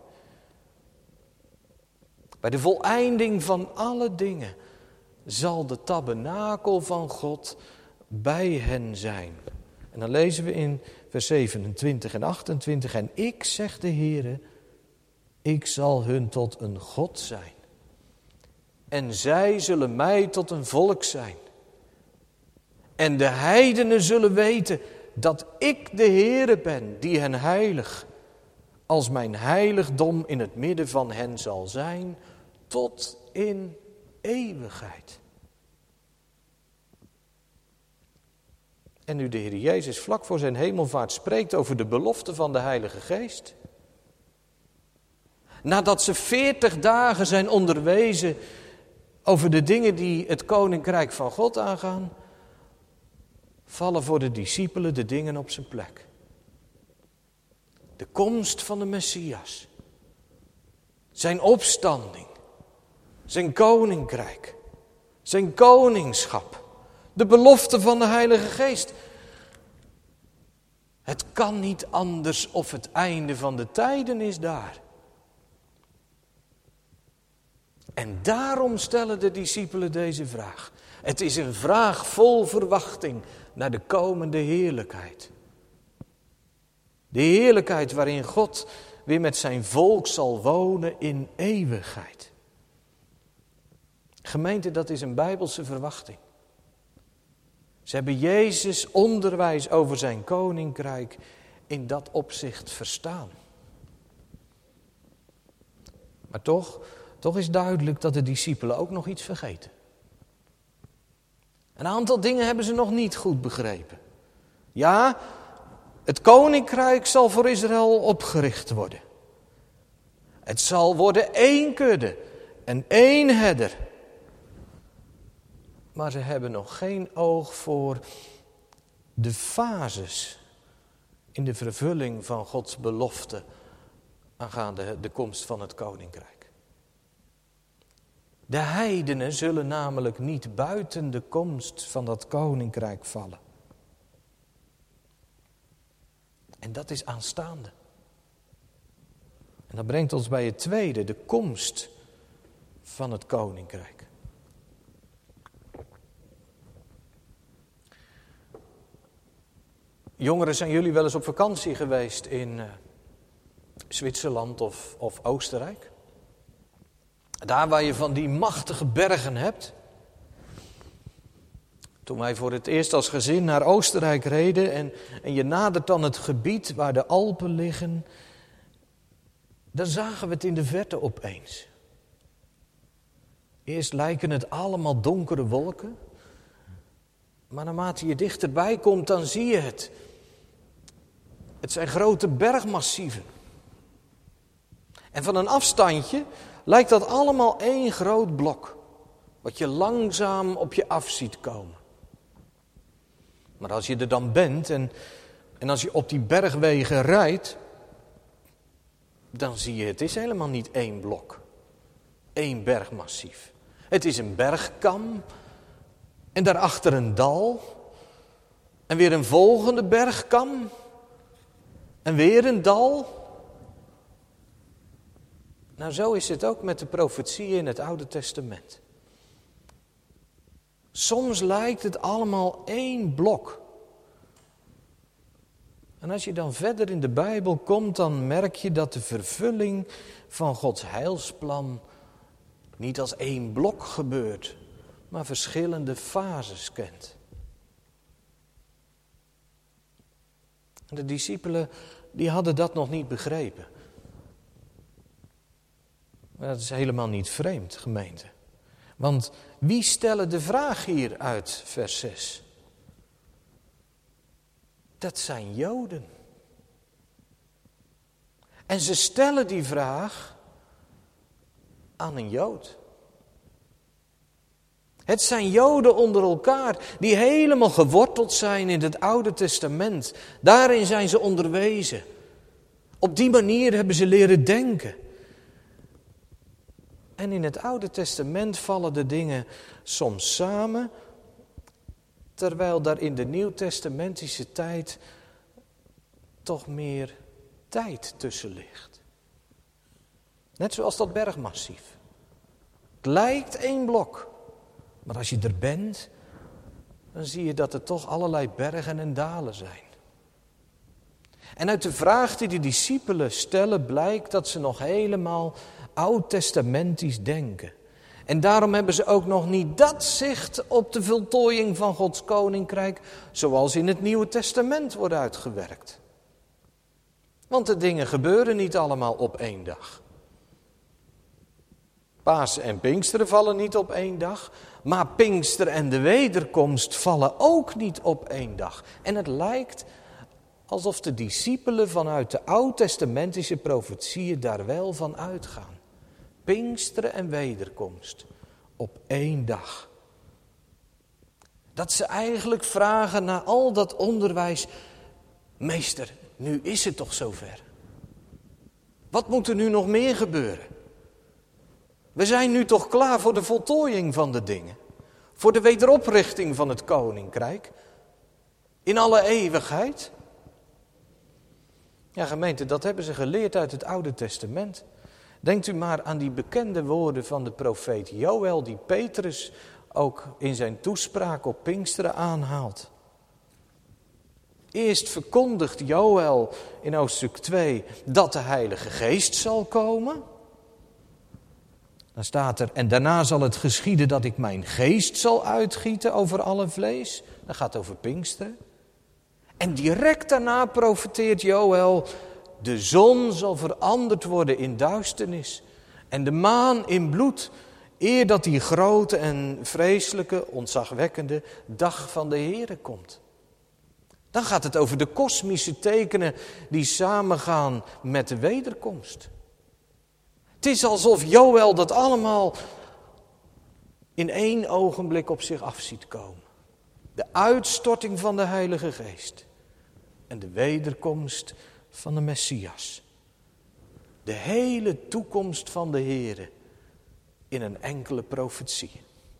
Bij de voleinding van alle dingen zal de tabernakel van God bij hen zijn. En dan lezen we in vers zevenentwintig en achtentwintig. En ik, zegt de Heere, ik zal hun tot een God zijn. En zij zullen mij tot een volk zijn. En de heidenen zullen weten dat ik de Heere ben, die hen heilig, als mijn heiligdom in het midden van hen zal zijn, tot in eeuwigheid. En nu de Heer Jezus vlak voor zijn hemelvaart spreekt over de belofte van de Heilige Geest. Nadat ze veertig dagen zijn onderwezen over de dingen die het koninkrijk van God aangaan, vallen voor de discipelen de dingen op zijn plek. De komst van de Messias. zijn opstanding, zijn koninkrijk, zijn koningschap, de belofte van de Heilige Geest. Het kan niet anders of het einde van de tijden is daar. En daarom stellen de discipelen deze vraag. Het is een vraag vol verwachting naar de komende heerlijkheid. De heerlijkheid waarin God weer met zijn volk zal wonen in eeuwigheid. Gemeente, dat is een Bijbelse verwachting. Ze hebben Jezus' onderwijs over zijn koninkrijk in dat opzicht verstaan. Maar toch, toch is duidelijk dat de discipelen ook nog iets vergeten. Een aantal dingen hebben ze nog niet goed begrepen. Ja, het koninkrijk zal voor Israël opgericht worden. Het zal worden één kudde en één herder. Maar ze hebben nog geen oog voor de fases in de vervulling van Gods belofte aangaande de komst van het koninkrijk. De heidenen zullen namelijk niet buiten de komst van dat koninkrijk vallen. En dat is aanstaande. En dat brengt ons bij het tweede, de komst van het koninkrijk. Jongeren, zijn jullie wel eens op vakantie geweest in uh, Zwitserland of, of Oostenrijk? Daar waar je van die machtige bergen hebt. Toen wij voor het eerst als gezin naar Oostenrijk reden en, en je nadert dan het gebied waar de Alpen liggen, dan zagen we het in de verte opeens. Eerst lijken het allemaal donkere wolken, maar naarmate je dichterbij komt, dan zie je het. Het zijn grote bergmassieven. En van een afstandje lijkt dat allemaal één groot blok, wat je langzaam op je af ziet komen. Maar als je er dan bent en, en als je op die bergwegen rijdt, dan zie je, het is helemaal niet één blok, één bergmassief. Het is een bergkam en daarachter een dal en weer een volgende bergkam en weer een dal. Nou, zo is het ook met de profetieën in het Oude Testament. Soms lijkt het allemaal één blok. En als je dan verder in de Bijbel komt, dan merk je dat de vervulling van Gods heilsplan niet als één blok gebeurt, maar verschillende fases kent. En de discipelen, die hadden dat nog niet begrepen. Maar dat is helemaal niet vreemd, gemeente. Want wie stellen de vraag hier uit vers zes? Dat zijn Joden. En ze stellen die vraag aan een Jood. Het zijn Joden onder elkaar die helemaal geworteld zijn in het Oude Testament. Daarin zijn ze onderwezen. Op die manier hebben ze leren denken. En in het Oude Testament vallen de dingen soms samen, terwijl daar in de Nieuwtestamentische tijd toch meer tijd tussen ligt. Net zoals dat bergmassief. Het lijkt één blok, maar als je er bent, dan zie je dat er toch allerlei bergen en dalen zijn. En uit de vraag die de discipelen stellen blijkt dat ze nog helemaal oud-testamentisch denken. En daarom hebben ze ook nog niet dat zicht op de voltooiing van Gods koninkrijk zoals in het Nieuwe Testament wordt uitgewerkt. Want de dingen gebeuren niet allemaal op één dag. Pasen en Pinksteren vallen niet op één dag, maar Pinkster en de wederkomst vallen ook niet op één dag. En het lijkt alsof de discipelen vanuit de oud-testamentische profetieën daar wel van uitgaan. Pinksteren en wederkomst op één dag. Dat ze eigenlijk vragen na al dat onderwijs: meester, nu is het toch zover? Wat moet er nu nog meer gebeuren? We zijn nu toch klaar voor de voltooiing van de dingen. Voor de wederoprichting van het koninkrijk. In alle eeuwigheid. Ja, gemeente, dat hebben ze geleerd uit het Oude Testament. Denkt u maar aan die bekende woorden van de profeet Joël, die Petrus ook in zijn toespraak op Pinksteren aanhaalt. Eerst verkondigt Joël in hoofdstuk twee dat de Heilige Geest zal komen. Dan staat er, en daarna zal het geschieden dat ik mijn geest zal uitgieten over alle vlees. Dat gaat over Pinksteren. En direct daarna profeteert Joël, de zon zal veranderd worden in duisternis en de maan in bloed, eer dat die grote en vreselijke, ontzagwekkende dag van de Heere komt. Dan gaat het over de kosmische tekenen die samengaan met de wederkomst. Het is alsof Joël dat allemaal in één ogenblik op zich af ziet komen. De uitstorting van de Heilige Geest en de wederkomst van de Messias. De hele toekomst van de Heere in een enkele profetie.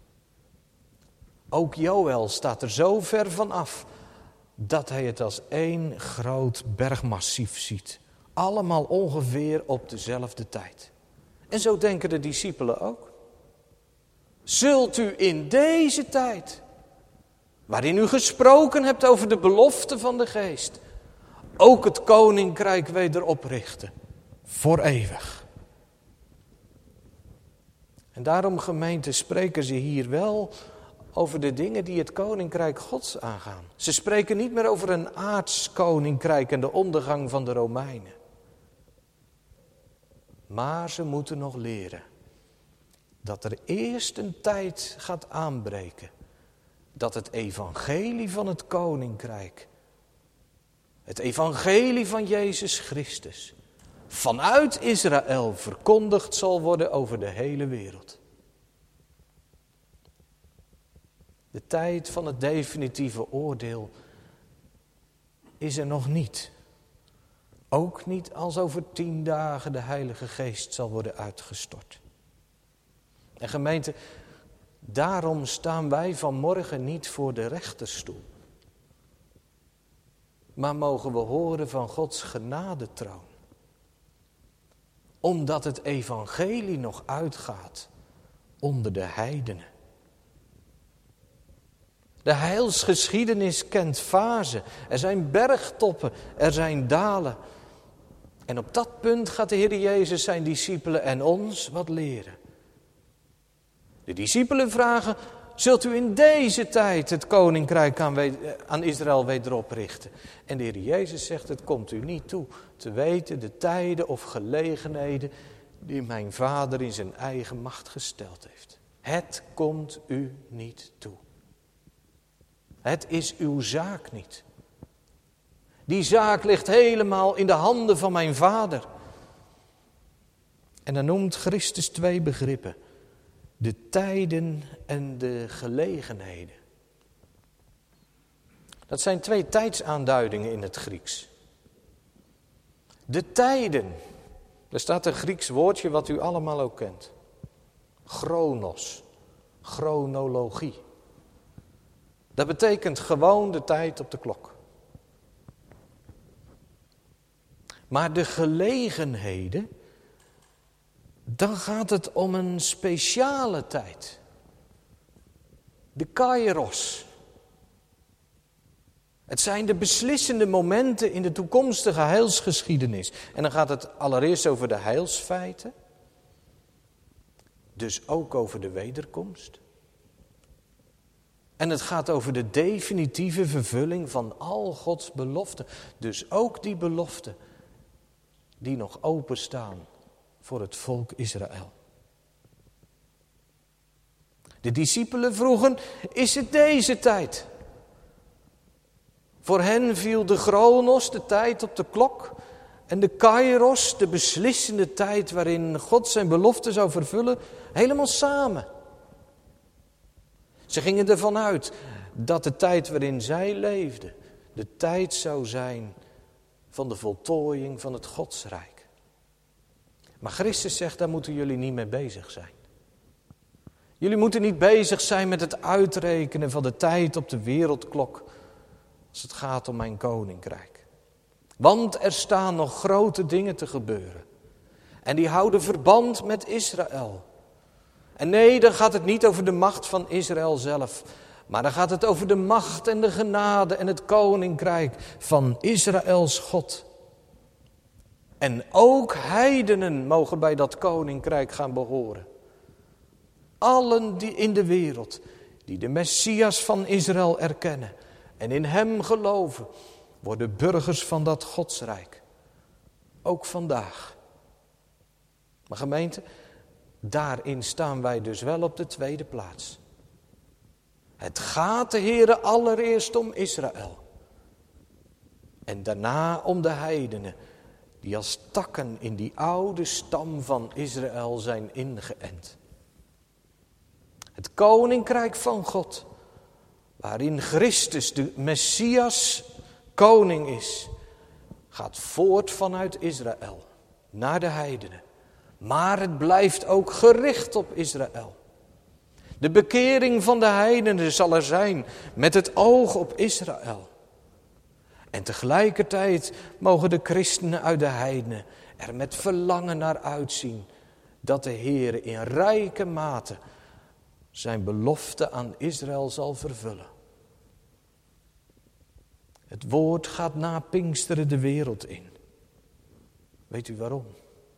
Ook Joël staat er zo ver van af dat hij het als één groot bergmassief ziet. Allemaal ongeveer op dezelfde tijd. En zo denken de discipelen ook. Zult u in deze tijd, waarin u gesproken hebt over de belofte van de Geest, ook het koninkrijk weder oprichten, voor eeuwig. En daarom, gemeente, spreken ze hier wel over de dingen die het koninkrijk Gods aangaan. Ze spreken niet meer over een aards koninkrijk en de ondergang van de Romeinen. Maar ze moeten nog leren dat er eerst een tijd gaat aanbreken dat het evangelie van het koninkrijk, het evangelie van Jezus Christus, vanuit Israël verkondigd zal worden over de hele wereld. De tijd van het definitieve oordeel is er nog niet. Ook niet als over tien dagen de Heilige Geest zal worden uitgestort. En gemeente, daarom staan wij vanmorgen niet voor de rechterstoel. Maar mogen we horen van Gods genadetroon. Omdat het evangelie nog uitgaat onder de heidenen. De heilsgeschiedenis kent fasen. Er zijn bergtoppen, er zijn dalen. En op dat punt gaat de Heer Jezus zijn discipelen en ons wat leren. De discipelen vragen, zult u in deze tijd het koninkrijk aan, aan Israël wederoprichten? En de Heer Jezus zegt, het komt u niet toe te weten de tijden of gelegenheden die mijn Vader in zijn eigen macht gesteld heeft. Het komt u niet toe. Het is uw zaak niet. Die zaak ligt helemaal in de handen van mijn Vader. En dan noemt Christus twee begrippen. De tijden en de gelegenheden. Dat zijn twee tijdsaanduidingen in het Grieks. De tijden. Daar staat een Grieks woordje wat u allemaal ook kent. Chronos. Chronologie. Dat betekent gewoon de tijd op de klok. Maar de gelegenheden, dan gaat het om een speciale tijd. De kairos. Het zijn de beslissende momenten in de toekomstige heilsgeschiedenis. En dan gaat het allereerst over de heilsfeiten. Dus ook over de wederkomst. En het gaat over de definitieve vervulling van al Gods beloften. Dus ook die beloften die nog openstaan voor het volk Israël. De discipelen vroegen, is het deze tijd? Voor hen viel de chronos, de tijd op de klok, en de kairos, de beslissende tijd waarin God zijn belofte zou vervullen, helemaal samen. Ze gingen ervan uit dat de tijd waarin zij leefden, de tijd zou zijn van de voltooiing van het Godsrijk. Maar Christus zegt, daar moeten jullie niet mee bezig zijn. Jullie moeten niet bezig zijn met het uitrekenen van de tijd op de wereldklok als het gaat om mijn koninkrijk. Want er staan nog grote dingen te gebeuren. En die houden verband met Israël. En nee, dan gaat het niet over de macht van Israël zelf. Maar dan gaat het over de macht en de genade en het koninkrijk van Israëls God. En ook heidenen mogen bij dat koninkrijk gaan behoren. Allen die in de wereld, die de Messias van Israël erkennen en in hem geloven, worden burgers van dat Godsrijk. Ook vandaag. Maar gemeente, daarin staan wij dus wel op de tweede plaats. Het gaat de Heere allereerst om Israël. En daarna om de heidenen, die als takken in die oude stam van Israël zijn ingeënt. Het koninkrijk van God, waarin Christus de Messias koning is, gaat voort vanuit Israël naar de heidenen. Maar het blijft ook gericht op Israël. De bekering van de heidenen zal er zijn met het oog op Israël. En tegelijkertijd mogen de christenen uit de heidenen er met verlangen naar uitzien dat de Heer in rijke mate zijn belofte aan Israël zal vervullen. Het woord gaat na Pinksteren de wereld in. Weet u waarom?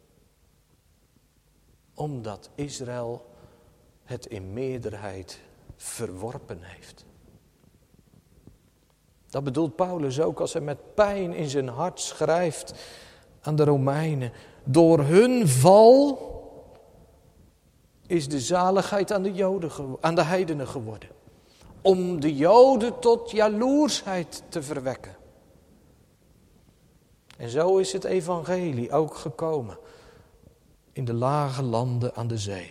Omdat Israël het in meerderheid verworpen heeft. Dat bedoelt Paulus ook als hij met pijn in zijn hart schrijft aan de Romeinen. Door hun val is de zaligheid aan de Joden, aan de heidenen geworden. Om de Joden tot jaloersheid te verwekken. En zo is het evangelie ook gekomen in de lage landen aan de zee.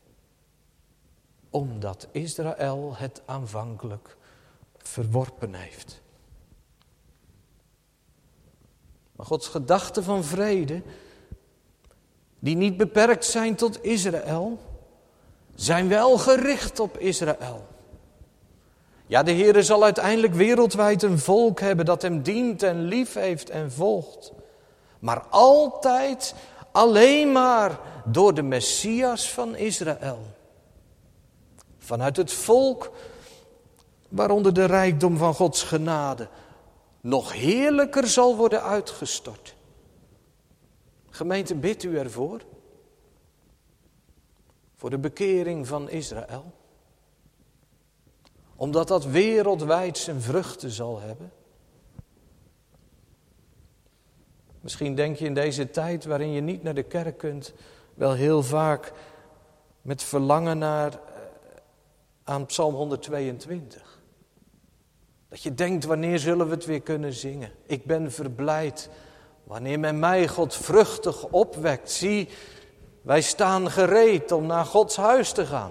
Omdat Israël het aanvankelijk verworpen heeft. Maar Gods gedachten van vrede, die niet beperkt zijn tot Israël, zijn wel gericht op Israël. Ja, de Heere zal uiteindelijk wereldwijd een volk hebben dat hem dient en lief heeft en volgt. Maar altijd alleen maar door de Messias van Israël. Vanuit het volk waaronder de rijkdom van Gods genade nog heerlijker zal worden uitgestort. Gemeente, bidt u ervoor? Voor de bekering van Israël? Omdat dat wereldwijd zijn vruchten zal hebben? Misschien denk je in deze tijd waarin je niet naar de kerk kunt, wel heel vaak met verlangen naar aan Psalm honderdtweeëntwintig. Dat je denkt, wanneer zullen we het weer kunnen zingen? Ik ben verblijd wanneer men mij God vruchtig opwekt. Zie, wij staan gereed om naar Gods huis te gaan.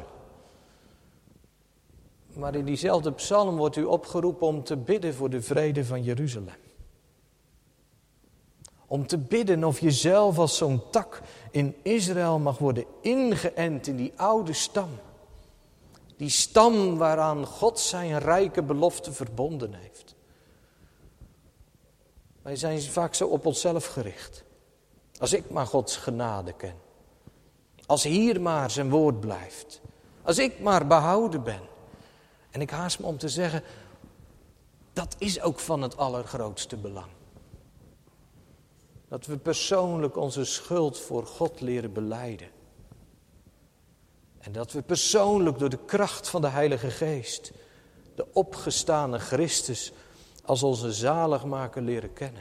Maar in diezelfde psalm wordt u opgeroepen om te bidden voor de vrede van Jeruzalem. Om te bidden of je zelf als zo'n tak in Israël mag worden ingeënt in die oude stam. Die stam waaraan God zijn rijke belofte verbonden heeft. Wij zijn vaak zo op onszelf gericht. Als ik maar Gods genade ken. Als hier maar zijn woord blijft. Als ik maar behouden ben. En ik haast me om te zeggen, dat is ook van het allergrootste belang. Dat we persoonlijk onze schuld voor God leren belijden. En dat we persoonlijk door de kracht van de Heilige Geest de opgestane Christus als onze zaligmaker leren kennen.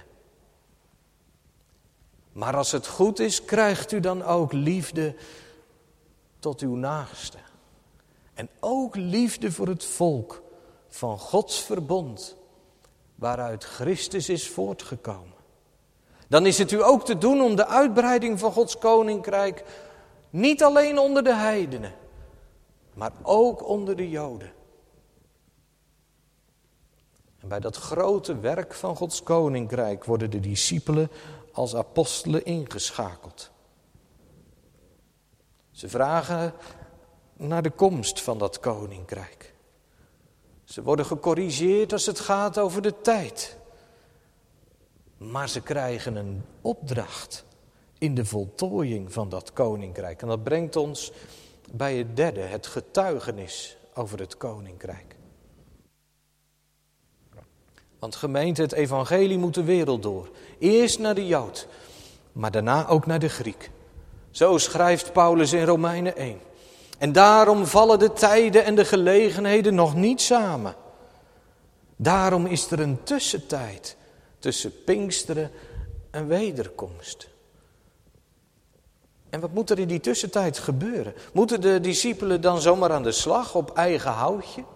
Maar als het goed is, krijgt u dan ook liefde tot uw naaste. En ook liefde voor het volk van Gods verbond, waaruit Christus is voortgekomen. Dan is het u ook te doen om de uitbreiding van Gods koninkrijk niet alleen onder de heidenen, maar ook onder de Joden. En bij dat grote werk van Gods koninkrijk worden de discipelen als apostelen ingeschakeld. Ze vragen naar de komst van dat koninkrijk. Ze worden gecorrigeerd als het gaat over de tijd. Maar ze krijgen een opdracht in de voltooiing van dat koninkrijk. En dat brengt ons bij het derde, het getuigenis over het koninkrijk. Want gemeente, het evangelie moet de wereld door. Eerst naar de Jood, maar daarna ook naar de Griek. Zo schrijft Paulus in Romeinen één. En daarom vallen de tijden en de gelegenheden nog niet samen. Daarom is er een tussentijd tussen Pinksteren en wederkomst. En wat moet er in die tussentijd gebeuren? Moeten de discipelen dan zomaar aan de slag op eigen houtje?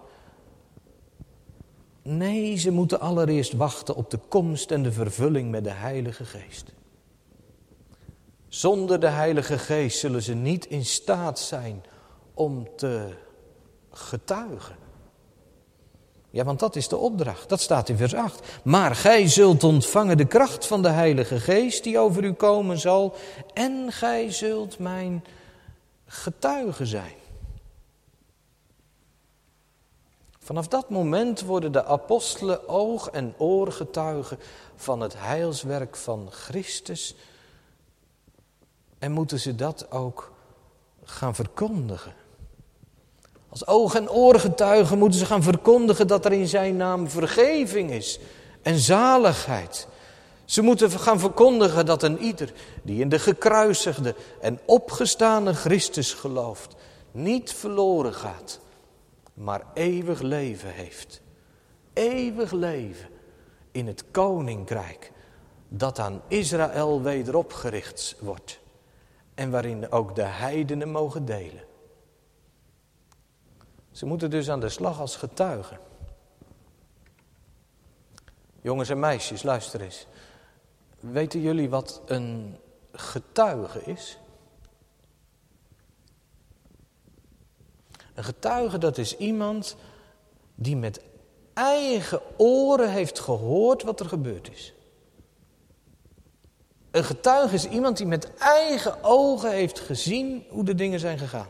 Nee, ze moeten allereerst wachten op de komst en de vervulling met de Heilige Geest. Zonder de Heilige Geest zullen ze niet in staat zijn om te getuigen. Ja, want dat is de opdracht. Dat staat in vers acht. Maar gij zult ontvangen de kracht van de Heilige Geest die over u komen zal. En gij zult mijn getuige zijn. Vanaf dat moment worden de apostelen oog- en oorgetuigen van het heilswerk van Christus. En moeten ze dat ook gaan verkondigen. Als oog- en oorgetuigen moeten ze gaan verkondigen dat er in zijn naam vergeving is en zaligheid. Ze moeten gaan verkondigen dat een ieder die in de gekruisigde en opgestane Christus gelooft, niet verloren gaat, maar eeuwig leven heeft. Eeuwig leven in het koninkrijk dat aan Israël wederopgericht wordt en waarin ook de heidenen mogen delen. Ze moeten dus aan de slag als getuigen. Jongens en meisjes, luister eens. Weten jullie wat een getuige is? Een getuige, dat is iemand die met eigen oren heeft gehoord wat er gebeurd is. Een getuige is iemand die met eigen ogen heeft gezien hoe de dingen zijn gegaan.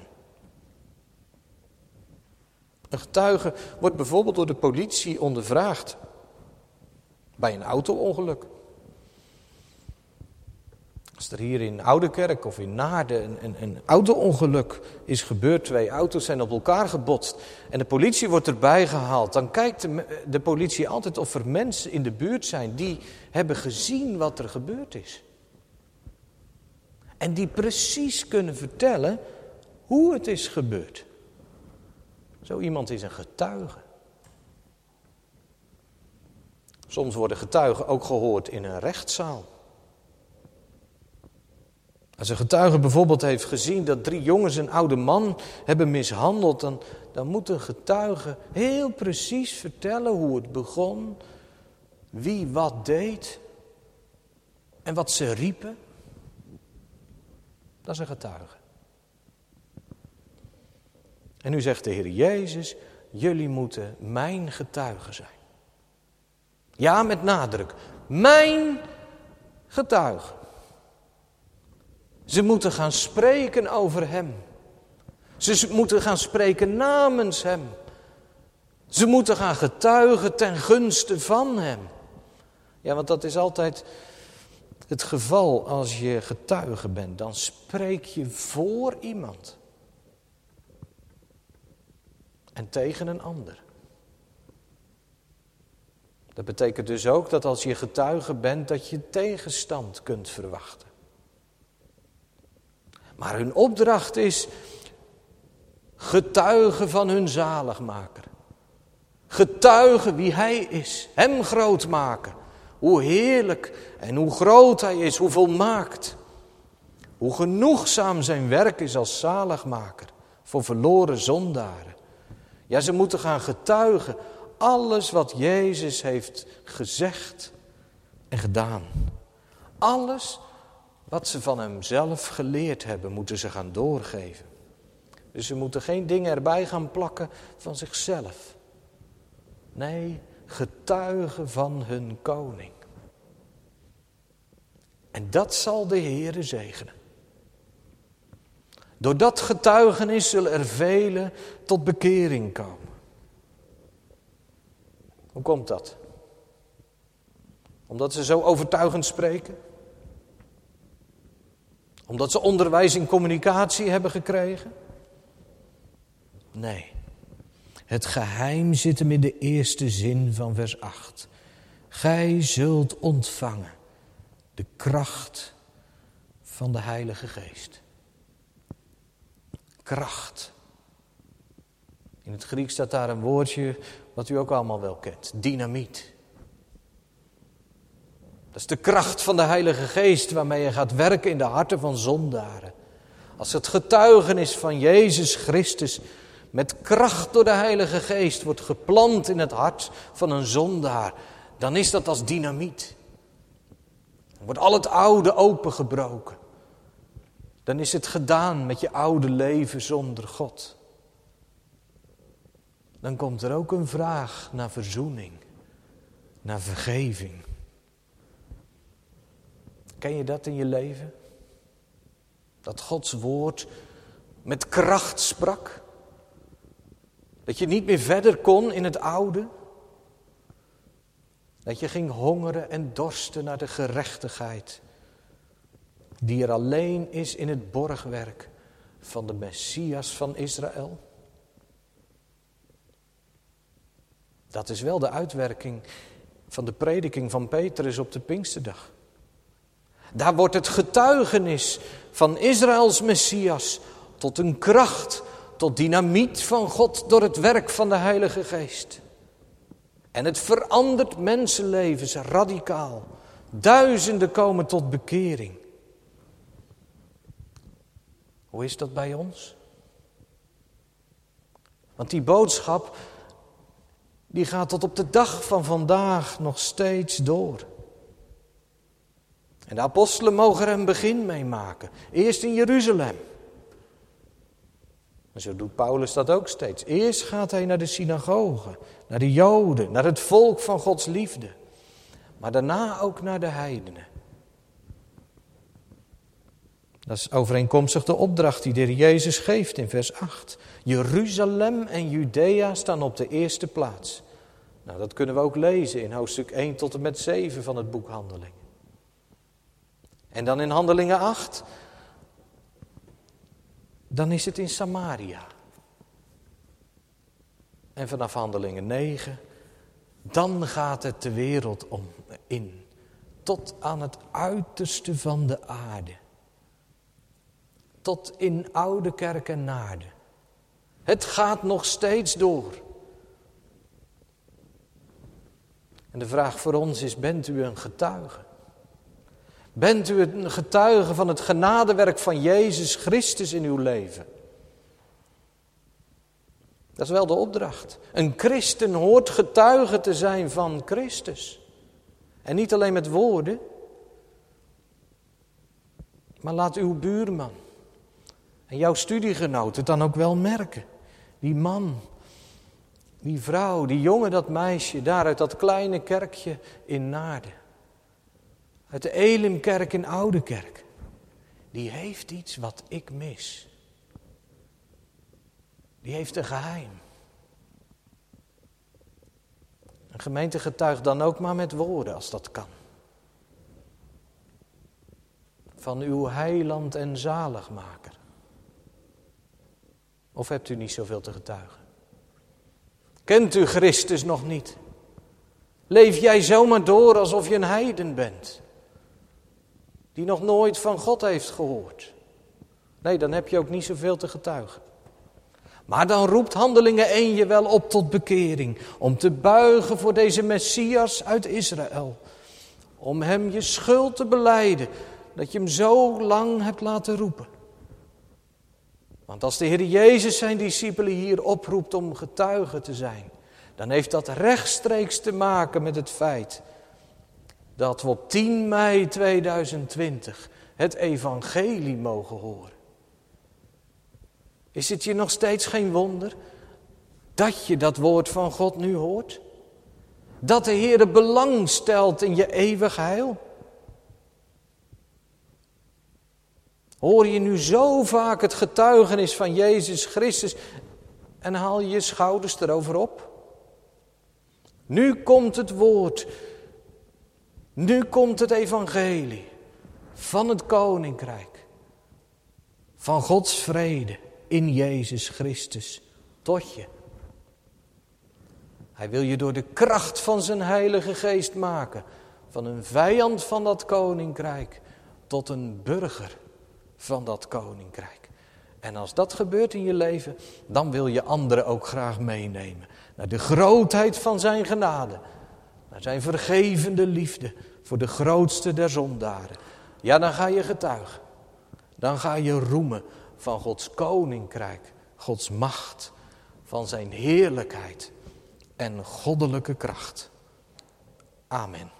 Een getuige wordt bijvoorbeeld door de politie ondervraagd bij een auto-ongeluk. Als er hier in Oudekerk of in Naarden een, een, een auto-ongeluk is gebeurd, twee auto's zijn op elkaar gebotst en de politie wordt erbij gehaald, dan kijkt de, de politie altijd of er mensen in de buurt zijn die hebben gezien wat er gebeurd is. En die precies kunnen vertellen hoe het is gebeurd. Zo iemand is een getuige. Soms worden getuigen ook gehoord in een rechtszaal. Als een getuige bijvoorbeeld heeft gezien dat drie jongens een oude man hebben mishandeld, dan, dan moet een getuige heel precies vertellen hoe het begon, wie wat deed en wat ze riepen. Dat is een getuige. En nu zegt de Heer Jezus, jullie moeten mijn getuigen zijn. Ja, met nadruk. Mijn getuigen. Ze moeten gaan spreken over hem. Ze moeten gaan spreken namens hem. Ze moeten gaan getuigen ten gunste van hem. Ja, want dat is altijd het geval als je getuige bent. Dan spreek je voor iemand. En tegen een ander. Dat betekent dus ook dat als je getuige bent, dat je tegenstand kunt verwachten. Maar hun opdracht is getuigen van hun zaligmaker. Getuigen wie hij is. Hem groot maken. Hoe heerlijk en hoe groot hij is, hoe volmaakt. Hoe genoegzaam zijn werk is als zaligmaker voor verloren zondaren. Ja, ze moeten gaan getuigen alles wat Jezus heeft gezegd en gedaan. Alles wat ze van hemzelf geleerd hebben, moeten ze gaan doorgeven. Dus ze moeten geen dingen erbij gaan plakken van zichzelf. Nee, getuigen van hun koning. En dat zal de Heere zegenen. Door dat getuigenis zullen er velen tot bekering komen. Hoe komt dat? Omdat ze zo overtuigend spreken? Omdat ze onderwijs in communicatie hebben gekregen? Nee. Het geheim zit hem in de eerste zin van vers acht. Gij zult ontvangen de kracht van de Heilige Geest. Kracht. In het Grieks staat daar een woordje wat u ook allemaal wel kent. Dynamiet. Dat is de kracht van de Heilige Geest waarmee je gaat werken in de harten van zondaren. Als het getuigenis van Jezus Christus met kracht door de Heilige Geest wordt geplant in het hart van een zondaar, dan is dat als dynamiet. Dan wordt al het oude opengebroken. Dan is het gedaan met je oude leven zonder God. Dan komt er ook een vraag naar verzoening, naar vergeving. Ken je dat in je leven? Dat Gods woord met kracht sprak? Dat je niet meer verder kon in het oude? Dat je ging hongeren en dorsten naar de gerechtigheid die er alleen is in het borgwerk van de Messias van Israël? Dat is wel de uitwerking van de prediking van Petrus op de Pinksterdag. Daar wordt het getuigenis van Israëls Messias tot een kracht, tot dynamiet van God door het werk van de Heilige Geest. En het verandert mensenlevens radicaal. Duizenden komen tot bekering. Hoe is dat bij ons? Want die boodschap, die gaat tot op de dag van vandaag nog steeds door. En de apostelen mogen er een begin mee maken. Eerst in Jeruzalem. En zo doet Paulus dat ook steeds. Eerst gaat hij naar de synagoge, naar de Joden, naar het volk van Gods liefde. Maar daarna ook naar de heidenen. Dat is overeenkomstig de opdracht die de Heer Jezus geeft in vers acht. Jeruzalem en Judea staan op de eerste plaats. Nou, dat kunnen we ook lezen in hoofdstuk één tot en met zeven van het boek Handelingen. En dan in Handelingen acht, dan is het in Samaria. En vanaf Handelingen negen, dan gaat het de wereld om in, tot aan het uiterste van de aarde. Tot in Oudekerk en Naarden. Het gaat nog steeds door. En de vraag voor ons is, bent u een getuige? Bent u een getuige van het genadewerk van Jezus Christus in uw leven? Dat is wel de opdracht. Een christen hoort getuige te zijn van Christus. En niet alleen met woorden. Maar laat uw buurman en jouw studiegenoot het dan ook wel merken. Die man, die vrouw, die jongen, dat meisje, daar uit dat kleine kerkje in Naarden. Uit de Elimkerk in Oudekerk. Die heeft iets wat ik mis. Die heeft een geheim. Een gemeente getuigt dan ook maar met woorden als dat kan. Van uw heiland en zaligmaker. Of hebt u niet zoveel te getuigen? Kent u Christus nog niet? Leef jij zomaar door alsof je een heiden bent? Die nog nooit van God heeft gehoord. Nee, dan heb je ook niet zoveel te getuigen. Maar dan roept Handelingen één je wel op tot bekering. Om te buigen voor deze Messias uit Israël. Om hem je schuld te belijden. Dat je hem zo lang hebt laten roepen. Want als de Heer Jezus zijn discipelen hier oproept om getuige te zijn. Dan heeft dat rechtstreeks te maken met het feit dat we op tien mei tweeduizend twintig het evangelie mogen horen. Is het je nog steeds geen wonder dat je dat woord van God nu hoort? Dat de Heer belang stelt in je eeuwig heil? Hoor je nu zo vaak het getuigenis van Jezus Christus en haal je je schouders erover op? Nu komt het woord. Nu komt het evangelie van het koninkrijk. Van Gods vrede in Jezus Christus tot je. Hij wil je door de kracht van zijn Heilige Geest maken. Van een vijand van dat koninkrijk tot een burger van dat koninkrijk. En als dat gebeurt in je leven, dan wil je anderen ook graag meenemen. Naar de grootheid van zijn genade. Naar zijn vergevende liefde voor de grootste der zondaren. Ja, dan ga je getuigen. Dan ga je roemen van Gods koninkrijk, Gods macht, van zijn heerlijkheid en goddelijke kracht. Amen.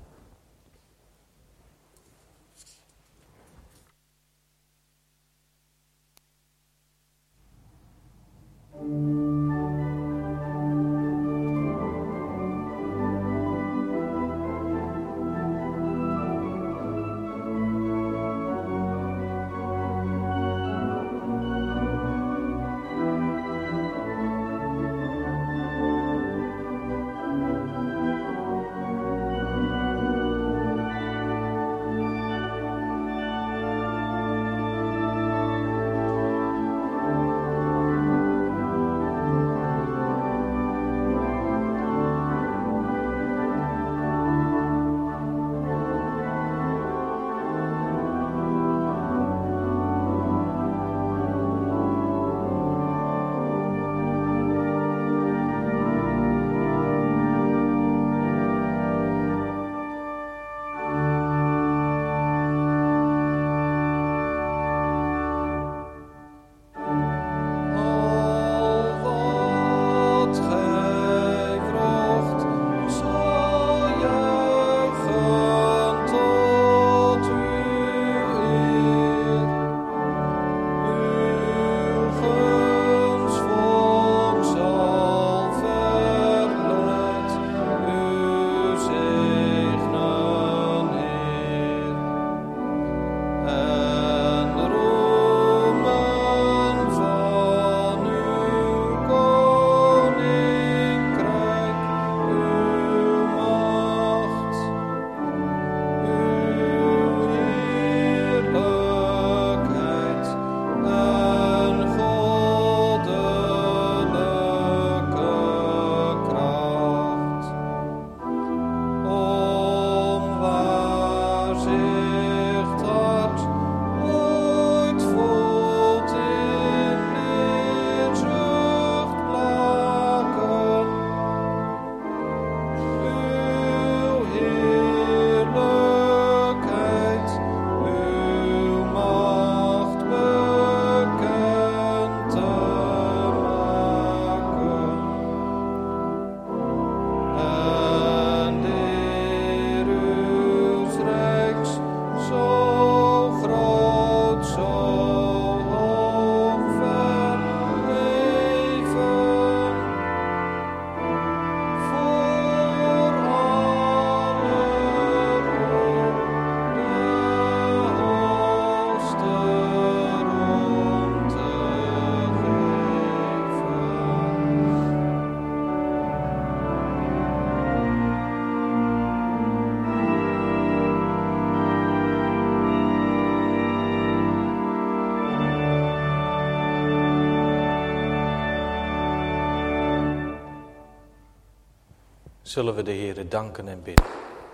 Zullen we de Heere danken en bidden.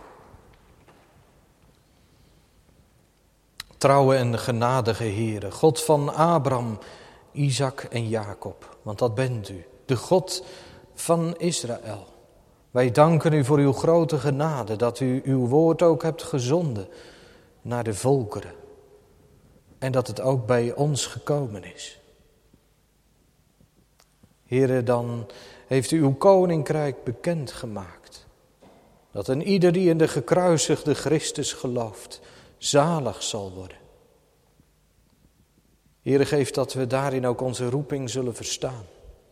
Trouwe en genadige Heere, God van Abraham, Isaac en Jacob, want dat bent u, de God van Israël. Wij danken u voor uw grote genade, dat u uw woord ook hebt gezonden naar de volkeren. En dat het ook bij ons gekomen is. Heere, dan heeft u uw koninkrijk bekendgemaakt. Dat een ieder die in de gekruisigde Christus gelooft, zalig zal worden. Heere, geef dat we daarin ook onze roeping zullen verstaan.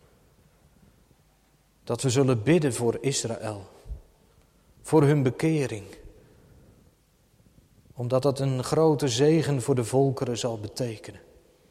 Dat we zullen bidden voor Israël, voor hun bekering. Omdat dat een grote zegen voor de volkeren zal betekenen.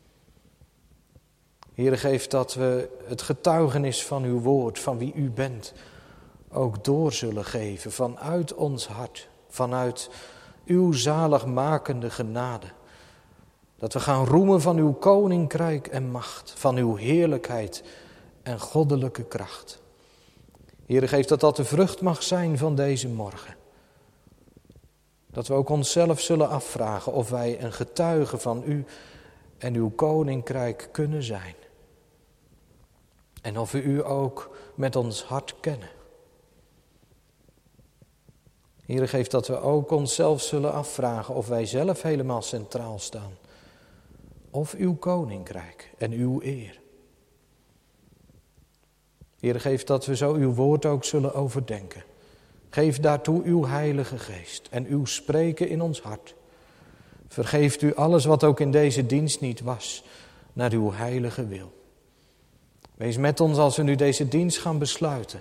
Heere, geef dat we het getuigenis van uw woord, van wie u bent, ook door zullen geven vanuit ons hart, vanuit uw zaligmakende genade. Dat we gaan roemen van uw koninkrijk en macht, van uw heerlijkheid en goddelijke kracht. Heere, geef dat dat de vrucht mag zijn van deze morgen. Dat we ook onszelf zullen afvragen of wij een getuige van u en uw koninkrijk kunnen zijn. En of we u ook met ons hart kennen. Heere, geef dat we ook onszelf zullen afvragen of wij zelf helemaal centraal staan. Of uw koninkrijk en uw eer. Heere, geef dat we zo uw woord ook zullen overdenken. Geef daartoe uw heilige geest en uw spreken in ons hart. Vergeeft u alles wat ook in deze dienst niet was, naar uw heilige wil. Wees met ons als we nu deze dienst gaan besluiten.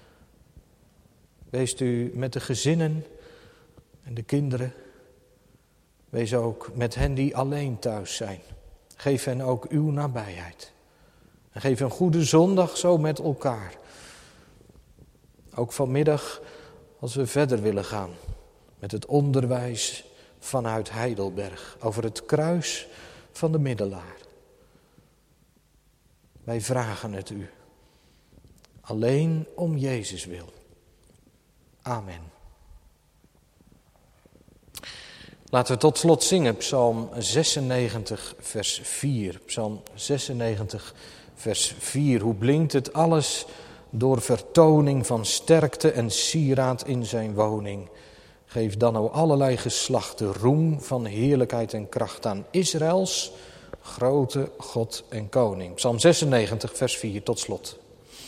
Wees u met de gezinnen en de kinderen. Wees ook met hen die alleen thuis zijn. Geef hen ook uw nabijheid. En geef een goede zondag zo met elkaar. Ook vanmiddag als we verder willen gaan met het onderwijs vanuit Heidelberg over het kruis van de middelaar. Wij vragen het u. Alleen om Jezus wil. Amen. Laten we tot slot zingen Psalm zesennegentig vers vier. Psalm zesennegentig vers vier. Hoe blinkt het alles door vertoning van sterkte en sieraad in zijn woning. Geef dan o allerlei geslachten roem van heerlijkheid en kracht aan Israëls grote God en Koning. Psalm zesennegentig vers vier tot slot.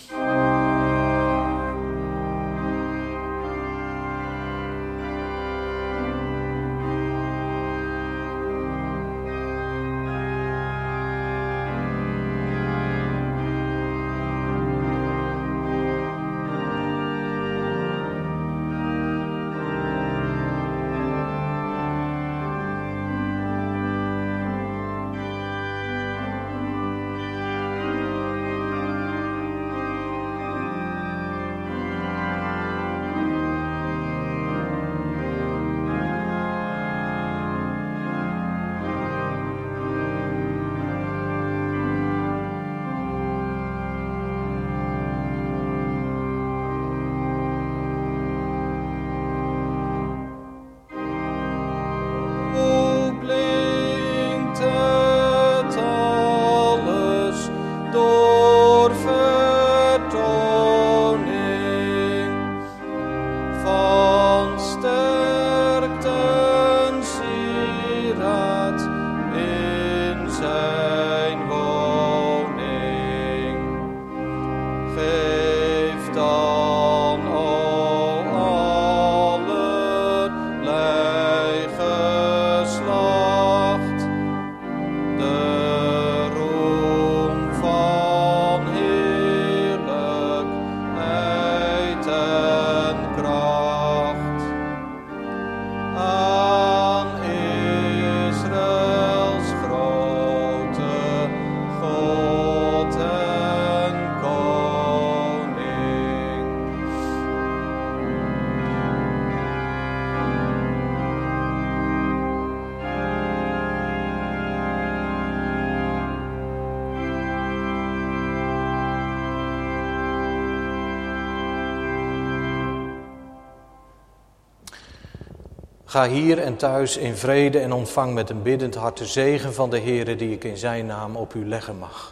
Ga hier en thuis in vrede en ontvang met een biddend hart de zegen van de Heere die ik in zijn naam op u leggen mag.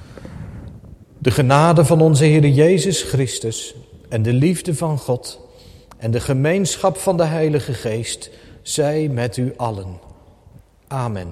De genade van onze Heere Jezus Christus en de liefde van God en de gemeenschap van de Heilige Geest zij met u allen. Amen.